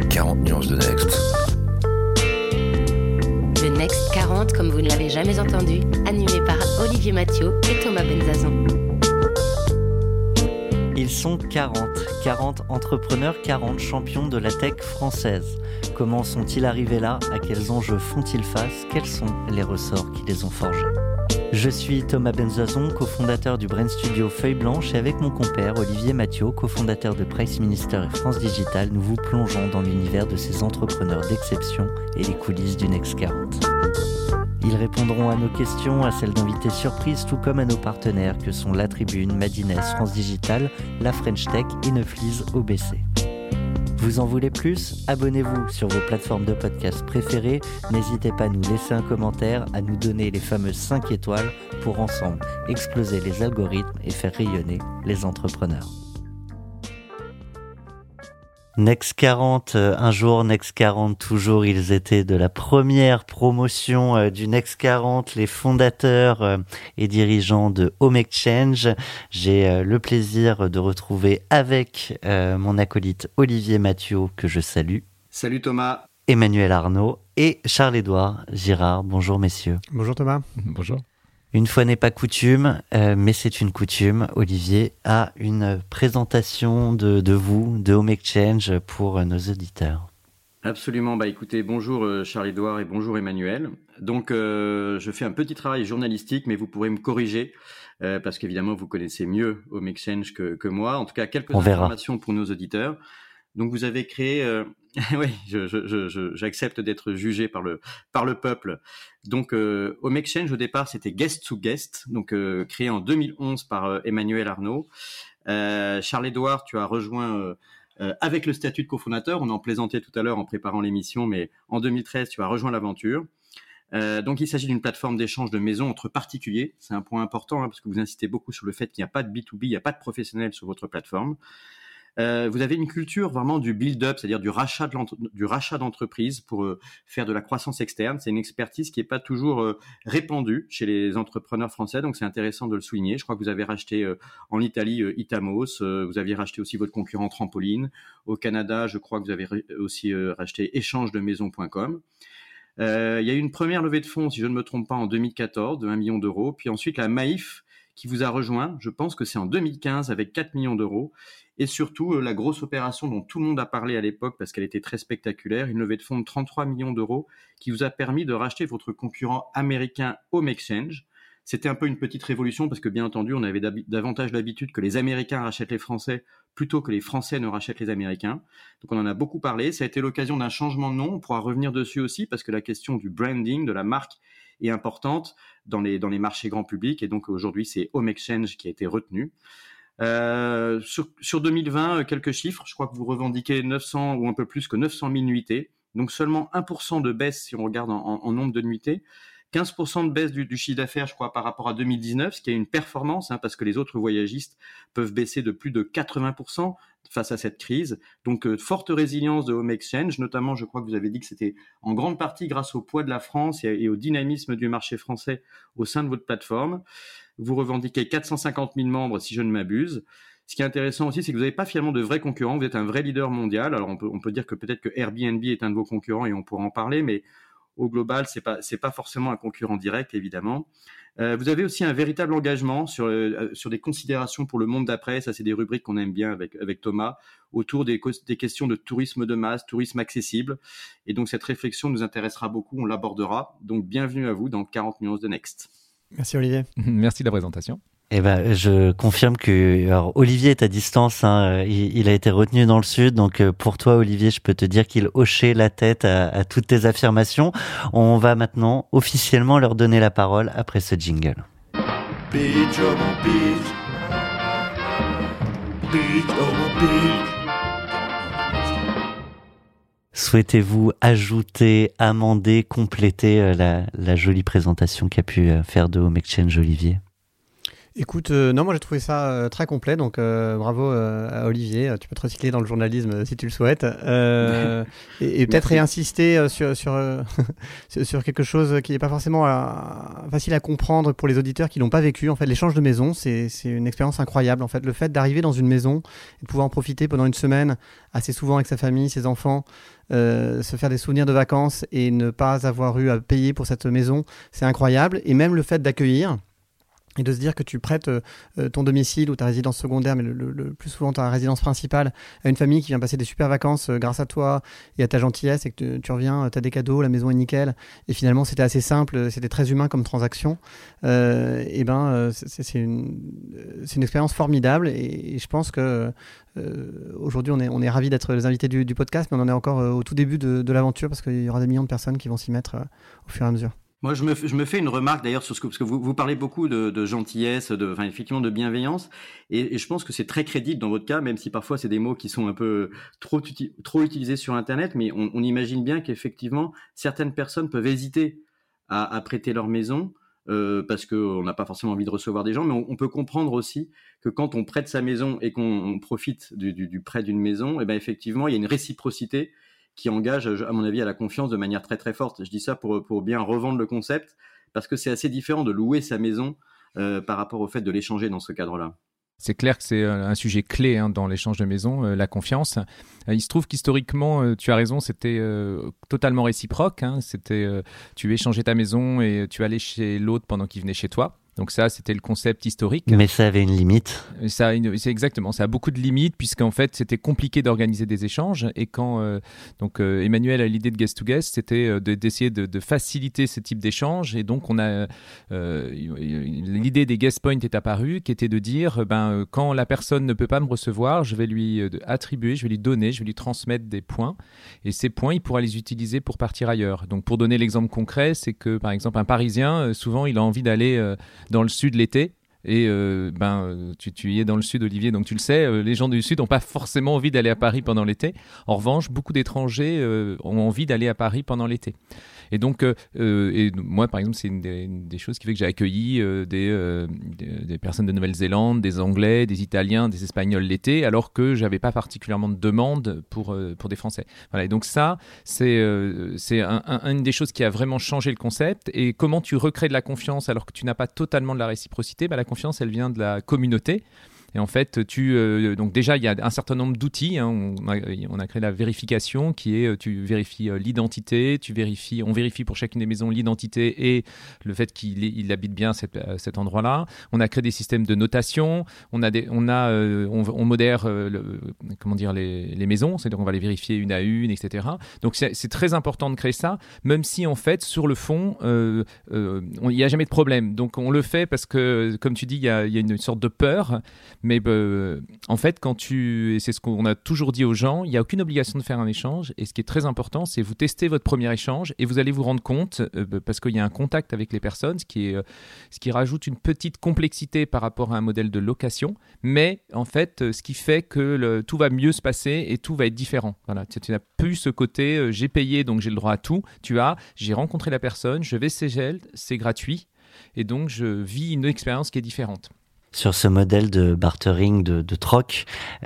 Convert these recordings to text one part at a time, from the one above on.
40 nuances de Next. Le Next 40, comme vous ne l'avez jamais entendu, animé par Olivier Mathieu et Thomas Benzazon. Ils sont 40 entrepreneurs, 40 champions de la tech française. Comment sont-ils arrivés là? À quels enjeux font-ils face? Quels sont les ressorts qui les ont forgés? Je suis Thomas Benzazon, cofondateur du Brain Studio Feuille Blanche, et avec mon compère Olivier Mathieu, cofondateur de Price Minister et France Digital, nous vous plongeons dans l'univers de ces entrepreneurs d'exception et les coulisses du Next 40. Ils répondront à nos questions, à celles d'invités surprises, tout comme à nos partenaires que sont La Tribune, Madines, France Digital, La French Tech et Neuflis OBC. Vous en voulez plus? Abonnez-vous sur vos plateformes de podcast préférées. N'hésitez pas à nous laisser un commentaire, à nous donner les fameuses 5 étoiles pour ensemble exploser les algorithmes et faire rayonner les entrepreneurs. Next 40, un jour, Next 40, toujours, ils étaient de la première promotion du Next 40, les fondateurs et dirigeants de Home Exchange. J'ai le plaisir de retrouver avec mon acolyte Olivier Mathieu, que je salue. Salut Thomas. Emmanuel Arnaud et Charles-Édouard Girard. Bonjour messieurs. Bonjour Thomas. Bonjour. Une fois n'est pas coutume, mais c'est une coutume, Olivier a une présentation de vous, de Home Exchange, pour nos auditeurs. Absolument, écoutez, bonjour Charles-Édouard et bonjour Emmanuel. Donc je fais un petit travail journalistique, mais vous pourrez me corriger, parce qu'évidemment vous connaissez mieux Home Exchange que moi. En tout cas, quelques informations pour nos auditeurs. Donc vous avez créé, oui, j'accepte d'être jugé par le peuple. Donc Home Exchange au départ c'était Guest to Guest, donc créé en 2011 par Emmanuel Arnaud. Charles-Édouard, tu as rejoint avec le statut de cofondateur. On en plaisantait tout à l'heure en préparant l'émission, mais en 2013 tu as rejoint l'aventure. Donc il s'agit d'une plateforme d'échange de maisons entre particuliers. C'est un point important parce que vous insistez beaucoup sur le fait qu'il n'y a pas de B2B, il n'y a pas de professionnels sur votre plateforme. Vous avez une culture vraiment du build-up, c'est-à-dire du rachat d'entreprise pour faire de la croissance externe. C'est une expertise qui n'est pas toujours répandue chez les entrepreneurs français, donc c'est intéressant de le souligner. Je crois que vous avez racheté en Italie Itamos, vous aviez racheté aussi votre concurrent Trampoline. Au Canada, je crois que vous avez aussi racheté échange-de-maison.com. Il y a eu une première levée de fonds, si je ne me trompe pas, en 2014 de 1 million d'euros. Puis ensuite, la Maïf qui vous a rejoint, je pense que c'est en 2015 avec 4 millions d'euros. Et surtout, la grosse opération dont tout le monde a parlé à l'époque parce qu'elle était très spectaculaire, une levée de fonds de 33 millions d'euros qui vous a permis de racheter votre concurrent américain Home Exchange. C'était un peu une petite révolution parce que bien entendu, on avait davantage l'habitude que les Américains rachètent les Français plutôt que les Français ne rachètent les Américains. Donc on en a beaucoup parlé. Ça a été l'occasion d'un changement de nom. On pourra revenir dessus aussi parce que la question du branding, de la marque est importante dans les marchés grand public. Et donc aujourd'hui, c'est Home Exchange qui a été retenu. Sur 2020, quelques chiffres. Je crois que vous revendiquez 900 ou un peu plus que 900 000 nuitées. Donc seulement 1% de baisse si on regarde en nombre de nuitées. 15% de baisse du chiffre d'affaires, je crois, par rapport à 2019, ce qui est une performance, parce que les autres voyagistes peuvent baisser de plus de 80% face à cette crise. Donc, forte résilience de Home Exchange, notamment, je crois que vous avez dit que c'était en grande partie grâce au poids de la France et au dynamisme du marché français au sein de votre plateforme. Vous revendiquez 450 000 membres, si je ne m'abuse. Ce qui est intéressant aussi, c'est que vous n'avez pas finalement de vrais concurrents. Vous êtes un vrai leader mondial. Alors, on peut dire que peut-être que Airbnb est un de vos concurrents et on pourra en parler, mais au global, c'est pas forcément un concurrent direct, évidemment. Vous avez aussi un véritable engagement sur des considérations pour le monde d'après. Ça, c'est des rubriques qu'on aime bien avec Thomas, autour des questions de tourisme de masse, tourisme accessible. Et donc, cette réflexion nous intéressera beaucoup, on l'abordera. Donc, bienvenue à vous dans 40 nuances de Next. Merci Olivier. Merci de la présentation. Eh ben, je confirme que Olivier est à distance, il a été retenu dans le sud, donc pour toi Olivier, je peux te dire qu'il hochait la tête à toutes tes affirmations. On va maintenant officiellement leur donner la parole après ce jingle. Beach, oh mon beach. Beach, oh mon beach. Souhaitez-vous ajouter, amender, compléter la jolie présentation qu'a pu faire de Home Exchange Olivier ? Écoute, non, moi j'ai trouvé ça très complet, donc bravo à Olivier. Tu peux te recycler dans le journalisme si tu le souhaites. Et peut-être réinsister sur quelque chose qui n'est pas forcément facile à comprendre pour les auditeurs qui l'ont pas vécu. En fait, l'échange de maison, c'est une expérience incroyable. En fait, le fait d'arriver dans une maison et de pouvoir en profiter pendant une semaine, assez souvent avec sa famille, ses enfants, se faire des souvenirs de vacances et ne pas avoir eu à payer pour cette maison, c'est incroyable. Et même le fait d'accueillir et de se dire que tu prêtes ton domicile ou ta résidence secondaire, mais le plus souvent ta résidence principale, à une famille qui vient passer des super vacances grâce à toi et à ta gentillesse, et que tu reviens, tu as des cadeaux, la maison est nickel, et finalement c'était assez simple, c'était très humain comme transaction, c'est une expérience formidable, et je pense que aujourd'hui on est ravis d'être les invités du podcast, mais on en est encore au tout début de l'aventure, parce qu'il y aura des millions de personnes qui vont s'y mettre au fur et à mesure. Moi, je me fais une remarque d'ailleurs sur parce que vous parlez beaucoup de gentillesse, effectivement de bienveillance, et je pense que c'est très crédible dans votre cas, même si parfois c'est des mots qui sont un peu trop utilisés sur Internet, mais on imagine bien qu'effectivement certaines personnes peuvent hésiter à prêter leur maison parce qu'on n'a pas forcément envie de recevoir des gens, mais on peut comprendre aussi que quand on prête sa maison et qu'on profite du prêt d'une maison, et ben effectivement il y a une réciprocité qui engage, à mon avis, à la confiance de manière très très forte. Je dis ça pour bien revendre le concept, parce que c'est assez différent de louer sa maison par rapport au fait de l'échanger dans ce cadre-là. C'est clair que c'est un sujet clé dans l'échange de maison, la confiance. Il se trouve qu'historiquement, tu as raison, c'était totalement réciproque. Tu échangeais ta maison et tu allais chez l'autre pendant qu'il venait chez toi. Donc ça, c'était le concept historique. Mais ça avait une limite. C'est exactement, ça a beaucoup de limites, puisqu'en fait, c'était compliqué d'organiser des échanges. Et quand Emmanuel a l'idée de Guest to Guest, c'était d'essayer de faciliter ce type d'échange. Et donc, l'idée des guest points est apparue, qui était de dire, quand la personne ne peut pas me recevoir, je vais lui attribuer, je vais lui donner, je vais lui transmettre des points. Et ces points, il pourra les utiliser pour partir ailleurs. Donc, pour donner l'exemple concret, c'est que, par exemple, un Parisien, souvent, il a envie d'aller dans le sud l'été, et tu y es dans le sud, Olivier, donc tu le sais, les gens du sud n'ont pas forcément envie d'aller à Paris pendant l'été. En revanche, beaucoup d'étrangers ont envie d'aller à Paris pendant l'été. Et donc, et moi, par exemple, c'est une des choses qui fait que j'ai accueilli des personnes de Nouvelle-Zélande, des Anglais, des Italiens, des Espagnols l'été, alors que j'avais pas particulièrement de demande pour des Français. Voilà. Et donc ça, c'est une des choses qui a vraiment changé le concept. Et comment tu recrées de la confiance alors que tu n'as pas totalement de la réciprocité? La confiance, elle vient de la communauté. Et en fait, donc déjà, il y a un certain nombre d'outils. On a créé la vérification qui est, tu vérifies l'identité, on vérifie pour chacune des maisons l'identité et le fait qu'il habite bien cet endroit-là. On a créé des systèmes de notation. On modère les maisons, c'est-à-dire qu'on va les vérifier une à une, etc. Donc c'est très important de créer ça, même si en fait, sur le fond, il n'y a jamais de problème. Donc on le fait parce que, comme tu dis, il y a une sorte de peur. Mais en fait, c'est ce qu'on a toujours dit aux gens, il n'y a aucune obligation de faire un échange. Et ce qui est très important, c'est vous testez votre premier échange et vous allez vous rendre compte, parce qu'il y a un contact avec les personnes, ce qui rajoute une petite complexité par rapport à un modèle de location. Mais en fait, ce qui fait que tout va mieux se passer et tout va être différent. Voilà, tu n'as plus ce côté j'ai payé donc j'ai le droit à tout. J'ai rencontré la personne, je vais chez elle, c'est gratuit. Et donc, je vis une expérience qui est différente. Sur ce modèle de bartering, de troc,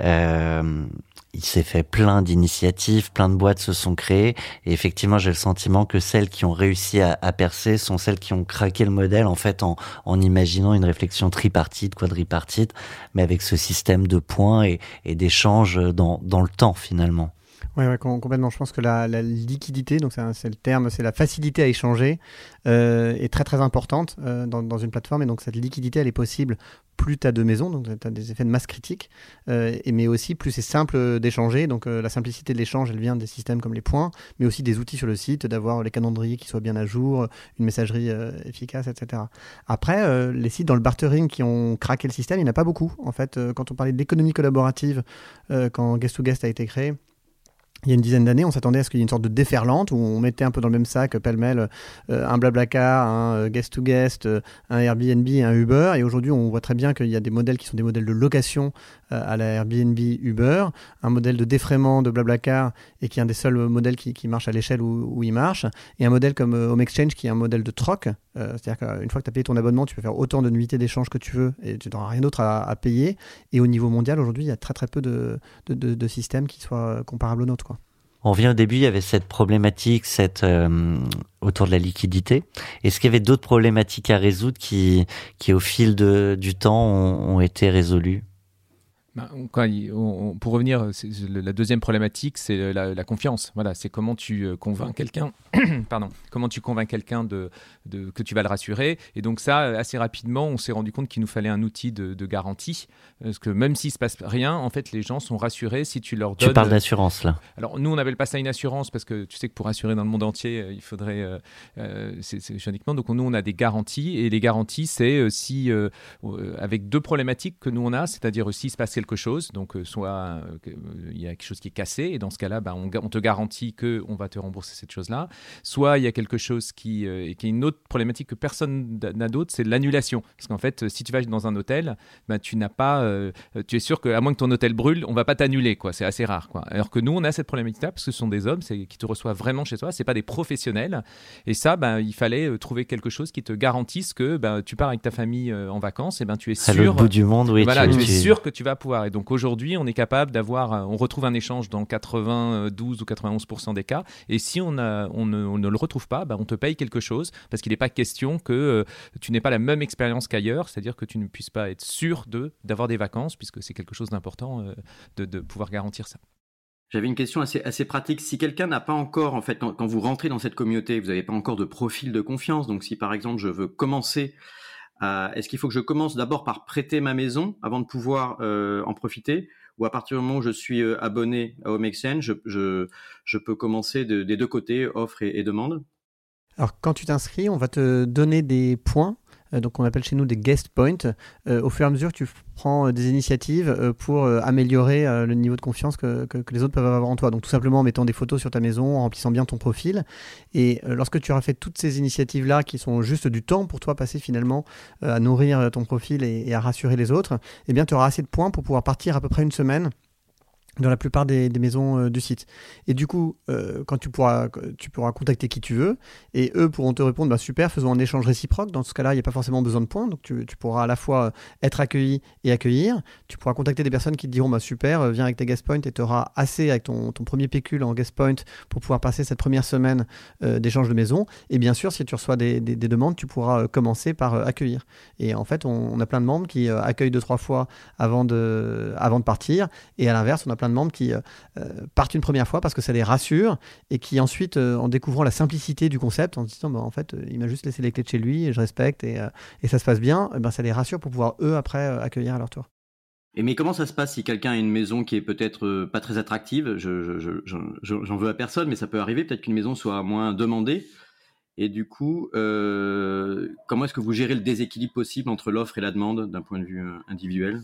il s'est fait plein d'initiatives, plein de boîtes se sont créées. Et effectivement, j'ai le sentiment que celles qui ont réussi à percer sont celles qui ont craqué le modèle, en fait, en imaginant une réflexion tripartite, quadripartite, mais avec ce système de points et d'échanges dans le temps, finalement. Ouais, complètement. Je pense que la liquidité, donc c'est le terme, c'est la facilité à échanger, est très très importante dans une plateforme. Et donc cette liquidité, elle est possible plus tu as de maisons, donc tu as des effets de masse critique, mais aussi plus c'est simple d'échanger. Donc la simplicité de l'échange, elle vient des systèmes comme les points, mais aussi des outils sur le site, d'avoir les calendriers qui soient bien à jour, une messagerie efficace, etc. Après, les sites dans le bartering qui ont craqué le système, il n'y en a pas beaucoup. En fait, quand on parlait d'économie collaborative, quand Guest to Guest a été créé, il y a une dizaine d'années, on s'attendait à ce qu'il y ait une sorte de déferlante où on mettait un peu dans le même sac, pêle-mêle, un Blablacar, un guest-to-guest, un Airbnb et un Uber. Et aujourd'hui, on voit très bien qu'il y a des modèles qui sont des modèles de location à la Airbnb, Uber, un modèle de défraiement de Blablacar et qui est un des seuls modèles qui marche à l'échelle où il marche, et un modèle comme Home Exchange qui est un modèle de troc. C'est-à-dire qu'une fois que tu as payé ton abonnement, tu peux faire autant de nuitées d'échange que tu veux et tu n'auras rien d'autre à payer. Et au niveau mondial, aujourd'hui, il y a très très peu de systèmes qui soient comparables aux nôtres, quoi. On revient au début, il y avait cette problématique autour de la liquidité. Est-ce qu'il y avait d'autres problématiques à résoudre qui au fil du temps, ont été résolues ? Pour revenir, la deuxième problématique, c'est la confiance. Voilà, c'est comment tu convaincs quelqu'un, comment tu convaincs quelqu'un que tu vas le rassurer. Et donc ça, assez rapidement, on s'est rendu compte qu'il nous fallait un outil de garantie, parce que même s'il se passe rien, en fait, les gens sont rassurés si tu leur donnes. Tu parles d'assurance là. Alors nous, on n'appelle pas ça une assurance parce que tu sais que pour assurer dans le monde entier, il faudrait, c'est juridiquement. Donc nous, on a des garanties, et les garanties, c'est si avec deux problématiques que nous on a, c'est-à-dire s'il se passe quelque chose, donc soit il y a quelque chose qui est cassé, et dans ce cas-là, on te garantit qu'on va te rembourser cette chose-là. Soit il y a quelque chose qui est une autre problématique que personne n'a d'autre, c'est l'annulation. Parce qu'en fait, si tu vas dans un hôtel, tu n'as pas, tu es sûr qu'à moins que ton hôtel brûle, on va pas t'annuler, quoi. C'est assez rare, quoi. Alors que nous, on a cette problématique-là parce que ce sont des hommes qui te reçoivent vraiment chez toi, c'est pas des professionnels. Et ça, il fallait trouver quelque chose qui te garantisse que tu pars avec ta famille en vacances, et tu es sûr. À l'autre bout du monde, oui. Voilà, tu es sûr que tu vas pouvoir. Et donc aujourd'hui, on est capable on retrouve un échange dans 92 ou 91% des cas. Et si on ne le retrouve pas, on te paye quelque chose, parce qu'il n'est pas question que tu n'aies pas la même expérience qu'ailleurs, c'est-à-dire que tu ne puisses pas être sûr d'avoir des vacances, puisque c'est quelque chose d'important de pouvoir garantir ça. J'avais une question assez pratique. Si quelqu'un n'a pas encore, en fait, quand vous rentrez dans cette communauté, vous n'avez pas encore de profil de confiance. Donc si par exemple je veux commencer, est-ce qu'il faut que je commence d'abord par prêter ma maison avant de pouvoir en profiter, ou à partir du moment où je suis abonné à Home Exchange, je peux commencer des deux côtés, offre et demande? Alors quand tu t'inscris, on va te donner des points, donc on appelle chez nous des guest points, au fur et à mesure que tu prends des initiatives pour améliorer le niveau de confiance que les autres peuvent avoir en toi. Donc tout simplement en mettant des photos sur ta maison, en remplissant bien ton profil. Et lorsque tu auras fait toutes ces initiatives-là qui sont juste du temps pour toi passer finalement à nourrir ton profil et à rassurer les autres, eh bien tu auras assez de points pour pouvoir partir à peu près une semaine dans la plupart des maisons du site. Et du coup, quand tu pourras contacter qui tu veux, et eux pourront te répondre, super, faisons un échange réciproque. Dans ce cas-là, il n'y a pas forcément besoin de points, donc tu pourras à la fois être accueilli et accueillir. Tu pourras contacter des personnes qui te diront, super, viens avec tes guest points, et tu auras assez avec ton premier pécule en guest point pour pouvoir passer cette première semaine d'échange de maison. Et bien sûr, si tu reçois des demandes, tu pourras commencer par accueillir. Et en fait, on a plein de membres qui accueillent 2-3 fois avant de partir, et à l'inverse, on a plein de membres qui partent une première fois parce que ça les rassure, et qui ensuite, en découvrant la simplicité du concept, en se disant en fait il m'a juste laissé les clés de chez lui et je respecte et ça se passe bien, ça les rassure pour pouvoir eux après accueillir à leur tour. Mais comment ça se passe si quelqu'un a une maison qui est peut-être pas très attractive? J'en veux à personne, mais ça peut arriver, peut-être qu'une maison soit moins demandée. Et du coup, comment est-ce que vous gérez le déséquilibre possible entre l'offre et la demande d'un point de vue individuel?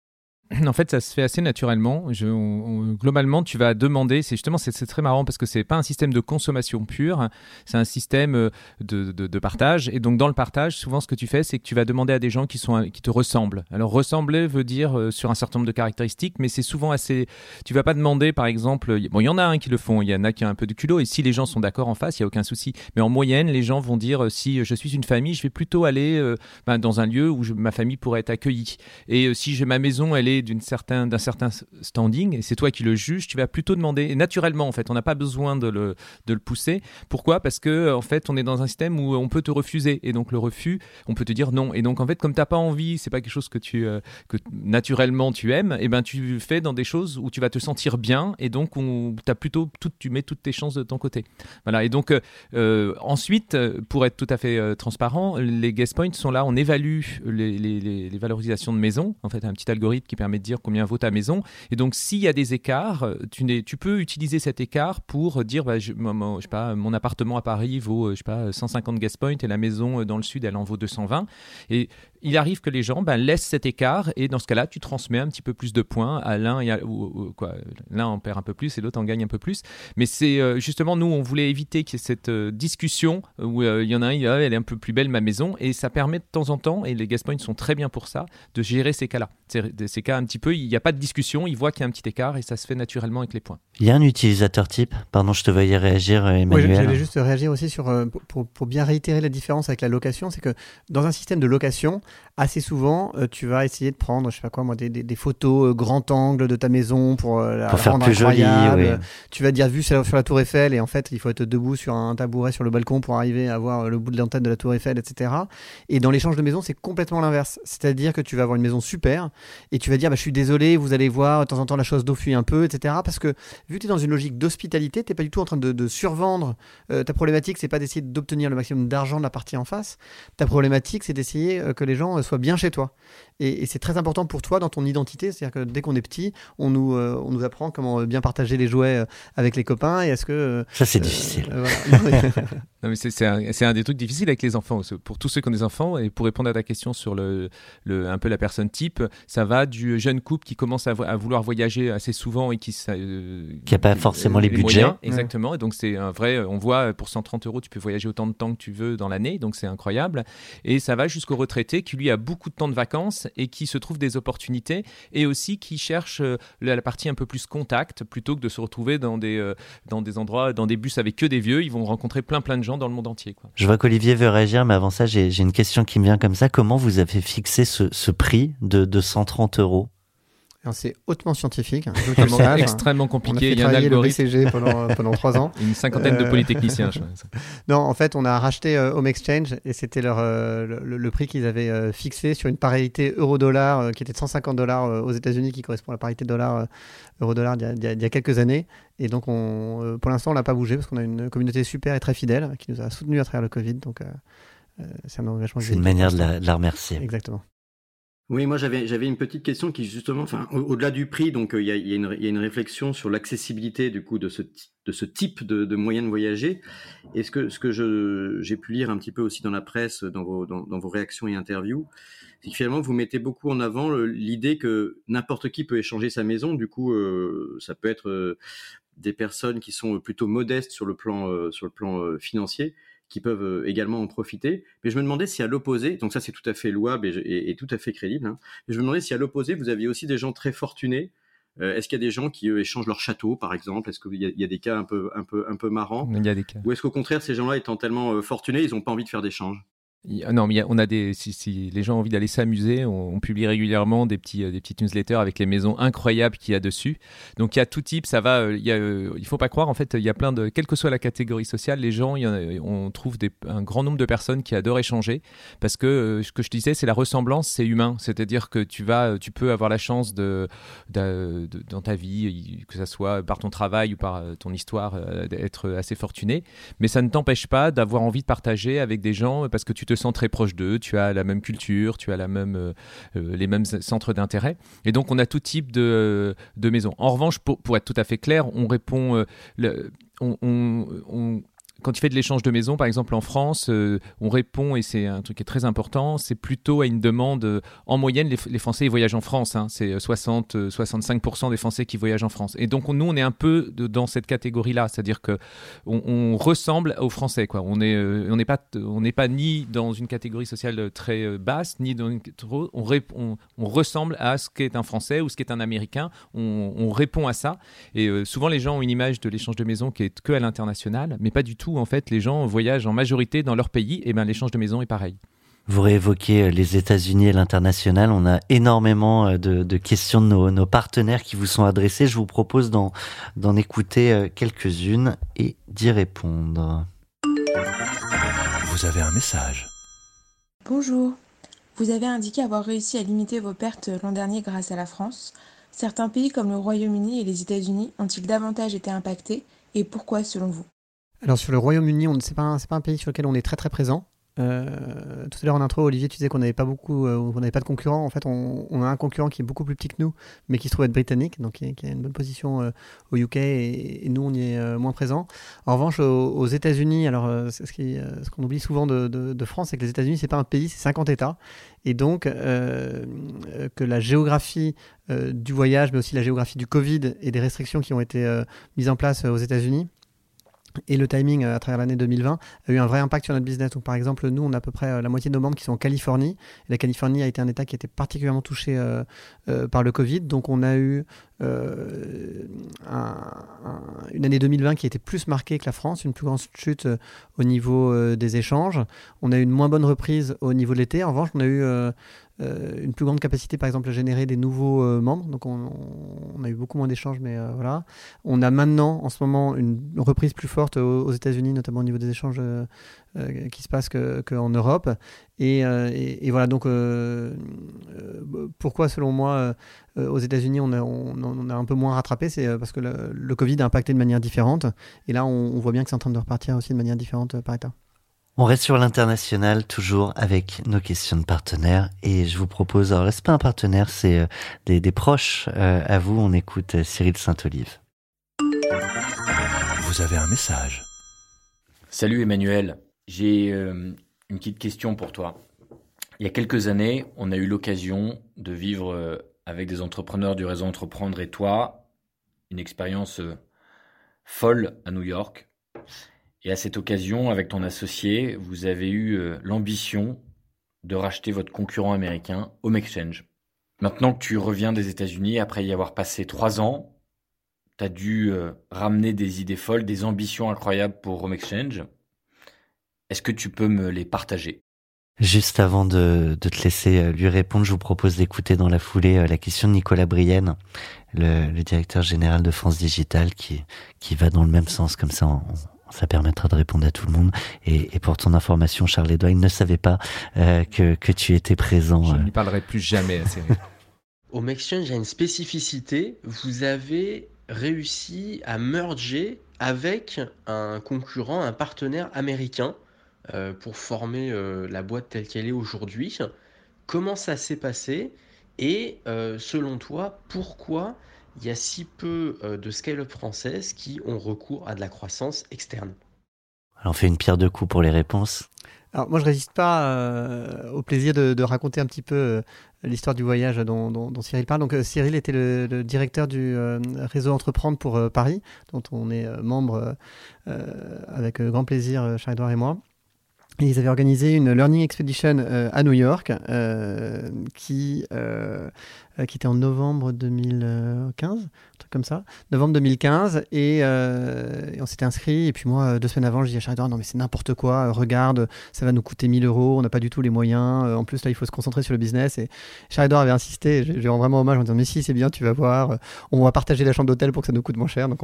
En fait, ça se fait assez naturellement. Globalement, tu vas demander, c'est très marrant parce que c'est pas un système de consommation pure, c'est un système de partage. Et donc, dans le partage, souvent, ce que tu fais, c'est que tu vas demander à des gens qui te ressemblent. Alors, ressembler veut dire sur un certain nombre de caractéristiques, mais c'est souvent assez. Tu vas pas demander, par exemple, il y en a qui le font, il y en a qui ont un peu de culot, et si les gens sont d'accord en face, il y a aucun souci. Mais en moyenne, les gens vont dire, si je suis une famille, je vais plutôt aller dans un lieu où ma famille pourrait être accueillie. Et si ma maison, elle est d'un certain standing, et c'est toi qui le juges, tu vas plutôt demander, et naturellement en fait, on n'a pas besoin de le pousser. Pourquoi ? Parce que en fait, on est dans un système où on peut te refuser, et donc le refus, on peut te dire non. Et donc en fait, comme t'as pas envie, c'est pas quelque chose que naturellement tu aimes, et tu fais dans des choses où tu vas te sentir bien, et donc tu mets toutes tes chances de ton côté. Voilà. Et donc ensuite, pour être tout à fait transparent, les guest points sont là, on évalue les valorisations de maison. En fait, un petit algorithme qui permet permet de dire combien vaut ta maison. Et donc, s'il y a des écarts, tu peux utiliser cet écart pour dire, mon appartement à Paris vaut 150 gas points et la maison dans le sud, elle en vaut 220. Et il arrive que les gens laissent cet écart et dans ce cas-là, tu transmets un petit peu plus de points à l'un l'un en perd un peu plus et l'autre en gagne un peu plus. Mais c'est justement, nous, on voulait éviter qu'il y ait cette discussion où il y en a un, elle est un peu plus belle ma maison, et ça permet de temps en temps, et les gas points sont très bien pour ça, de gérer ces cas-là. Ces cas un petit peu, il n'y a pas de discussion, ils voient qu'il y a un petit écart et ça se fait naturellement avec les points. Il y a un utilisateur type, pardon, je te voyais réagir, Emmanuel. Oui, j'allais juste réagir aussi pour bien réitérer la différence avec la location, c'est que dans un système de location, assez souvent, tu vas essayer de prendre, des photos grand angle de ta maison pour la faire rendre plus incroyable. jolie. Oui. Tu vas dire vue sur la tour Eiffel, et en fait, il faut être debout sur un tabouret sur le balcon pour arriver à voir le bout de l'antenne de la tour Eiffel, etc. Et dans l'échange de maison, c'est complètement l'inverse. C'est-à-dire que tu vas avoir une maison super et tu vas dire, je suis désolé, vous allez voir, de temps en temps, la chose d'eau fuit un peu, etc. Parce que vu que tu es dans une logique d'hospitalité, tu n'es pas du tout en train de survendre. Ta problématique, c'est pas d'essayer d'obtenir le maximum d'argent de la partie en face. Ta problématique, c'est d'essayer que les gens soient bien chez toi. Et c'est très important pour toi dans ton identité. C'est-à-dire que dès qu'on est petit, on nous apprend comment bien partager les jouets avec les copains. Et est-ce que ça, c'est difficile. Voilà. Non, mais c'est un des trucs difficiles avec les enfants. Pour tous ceux qui ont des enfants, et pour répondre à ta question sur un peu la personne type, ça va du jeune couple qui commence à vouloir voyager assez souvent et qui n'a pas forcément les budgets. Moyens, exactement. Et donc c'est un vrai, on voit pour 130 €, tu peux voyager autant de temps que tu veux dans l'année, donc c'est incroyable. Et ça va jusqu'au retraité qui lui a beaucoup de temps de vacances et qui se trouve des opportunités, et aussi qui cherche la partie un peu plus contact, plutôt que de se retrouver dans des endroits, dans des bus avec que des vieux. Ils vont rencontrer plein de gens dans le monde entier, quoi. Je vois qu'Olivier veut réagir, mais avant ça, j'ai une question qui me vient comme ça. Comment vous avez fixé ce prix de 130 €? Alors, c'est hautement scientifique, extrêmement compliqué. Il y a un algorithme. Le BCG pendant 3 ans. Une cinquantaine de polytechniciens. Non, en fait, on a racheté Home Exchange et c'était le prix qu'ils avaient fixé sur une parité euro-dollar qui était de 150 $ aux États-Unis, qui correspond à la parité euro-dollar il y a quelques années. Et donc, pour l'instant, on l'a pas bougé parce qu'on a une communauté super et très fidèle qui nous a soutenus à travers le Covid. Donc, c'est un engagement. C'est une manière de la remercier. Exactement. Oui, moi j'avais une petite question qui justement, au-delà du prix, donc il y a une réflexion sur l'accessibilité du coup de ce type de moyen de voyager. Et ce que j'ai pu lire un petit peu aussi dans la presse, dans vos réactions et interviews, c'est que finalement vous mettez beaucoup en avant l'idée que n'importe qui peut échanger sa maison. Du coup, ça peut être des personnes qui sont plutôt modestes sur le plan financier, qui peuvent également en profiter. Mais je me demandais si à l'opposé, donc ça c'est tout à fait louable et tout à fait crédible, hein, mais je me demandais si à l'opposé, vous aviez aussi des gens très fortunés. Est-ce qu'il y a des gens qui échangent leur château, par exemple? Est-ce qu'il y a des cas un peu marrants? Il y a des cas. Ou est-ce qu'au contraire, ces gens-là étant tellement fortunés, ils n'ont pas envie de faire d'échanges? Non, mais si les gens ont envie d'aller s'amuser, on publie régulièrement des petites newsletters avec les maisons incroyables qu'il y a dessus. Donc il y a tout type, ça va. Il faut pas croire, en fait, il y a plein de, quelle que soit la catégorie sociale, les gens, on trouve un grand nombre de personnes qui adorent échanger, parce que ce que je disais, c'est la ressemblance, c'est humain. C'est-à-dire que tu peux avoir la chance dans ta vie, que ça soit par ton travail ou par ton histoire, d'être assez fortuné, mais ça ne t'empêche pas d'avoir envie de partager avec des gens parce que tu te sens très proche d'eux, tu as la même culture, tu as les mêmes centres d'intérêt. Et donc, on a tout type de maisons. En revanche, pour être tout à fait clair, on répond... Quand tu fais de l'échange de maison, par exemple en France, on répond, et c'est un truc qui est très important, c'est plutôt à une demande. En moyenne, les Français ils voyagent en France. Hein, c'est 60-65% des Français qui voyagent en France. Et donc, nous, on est un peu dans cette catégorie-là. C'est-à-dire qu'on ressemble aux Français, quoi. On n'est pas ni dans une catégorie sociale très basse, ni dans on ressemble à ce qu'est un Français ou ce qu'est un Américain. On répond à ça. Et souvent, les gens ont une image de l'échange de maison qui est que à l'international, mais pas du tout. En fait, les gens voyagent en majorité dans leur pays, et l'échange de maison est pareil. Vous réévoquez les États-Unis et l'international. On a énormément de questions de nos partenaires qui vous sont adressées. Je vous propose d'en écouter quelques-unes et d'y répondre. Vous avez un message. Bonjour. Vous avez indiqué avoir réussi à limiter vos pertes l'an dernier grâce à la France. Certains pays comme le Royaume-Uni et les États-Unis ont-ils davantage été impactés, et pourquoi selon vous ? Alors sur le Royaume-Uni, c'est pas un pays sur lequel on est très très présent. Tout à l'heure en intro, Olivier, tu disais qu'on n'avait pas de concurrents. En fait, on a un concurrent qui est beaucoup plus petit que nous, mais qui se trouve être britannique, donc qui a une bonne position au UK, et nous, on y est moins présent. En revanche, aux États-Unis, alors ce qu'on oublie souvent de France, c'est que les États-Unis, c'est pas un pays, c'est 50 États, et donc que la géographie du voyage, mais aussi la géographie du Covid et des restrictions qui ont été mises en place aux États-Unis, et le timing à travers l'année 2020 a eu un vrai impact sur notre business. Donc, par exemple, nous, on a à peu près la moitié de nos membres qui sont en Californie. Et la Californie a été un État qui était particulièrement touché par le Covid. Donc, on a eu une année 2020 qui était plus marquée que la France, une plus grande chute au niveau des échanges. On a eu une moins bonne reprise au niveau de l'été. En revanche, on a eu une plus grande capacité, par exemple, à générer des nouveaux membres. Donc, on a eu beaucoup moins d'échanges, mais voilà. On a maintenant, en ce moment, une reprise plus forte aux États-Unis, notamment au niveau des échanges qui se passent qu'en Europe. Et voilà, donc pourquoi, selon moi, aux États-Unis, on a un peu moins rattrapé, c'est parce que le Covid a impacté de manière différente. Et là, on voit bien que c'est en train de repartir aussi de manière différente par État. On reste sur l'international, toujours avec nos questions de partenaires. Et je vous propose, alors là, c'est pas un partenaire, c'est des proches à vous. On écoute Cyril Saint-Olive. Vous avez un message. Salut Emmanuel, j'ai une petite question pour toi. Il y a quelques années, on a eu l'occasion de vivre avec des entrepreneurs du réseau Entreprendre et toi, une expérience folle à New York. Et à cette occasion, avec ton associé, vous avez eu l'ambition de racheter votre concurrent américain, Home Exchange. Maintenant que tu reviens des États-Unis, après y avoir passé 3 ans, tu as dû ramener des idées folles, des ambitions incroyables pour Home Exchange. Est-ce que tu peux me les partager ? Juste avant de te laisser lui répondre, je vous propose d'écouter dans la foulée la question de Nicolas Brienne, le directeur général de France Digital, qui va dans le même sens, comme ça ça permettra de répondre à tout le monde. Et pour ton information, Charles-Édouard, il ne savait pas que tu étais présent. Je ne lui parlerai plus jamais à Cyril. Home Exchange a une spécificité. Vous avez réussi à merger avec un concurrent, un partenaire américain pour former la boîte telle qu'elle est aujourd'hui. Comment ça s'est passé ? Et selon toi, pourquoi il y a si peu de scale-up françaises qui ont recours à de la croissance externe ? Alors on fait une pierre deux coups pour les réponses. Alors moi je résiste pas au plaisir de raconter un petit peu l'histoire du voyage dont Cyril parle. Donc Cyril était le directeur du réseau Entreprendre pour Paris, dont on est membre avec grand plaisir, Charles-Édouard et moi. Et ils avaient organisé une Learning Expedition à New York qui était en novembre 2015, un truc comme ça, novembre 2015, et on s'était inscrit. Et puis moi, 2 semaines avant, je dis à Charles-Édouard, non mais c'est n'importe quoi, regarde, ça va nous coûter 1 000 €, on n'a pas du tout les moyens, en plus là il faut se concentrer sur le business. Et Charles-Édouard avait insisté, je lui rends vraiment hommage en disant mais si c'est bien, tu vas voir, on va partager la chambre d'hôtel pour que ça nous coûte moins cher. Donc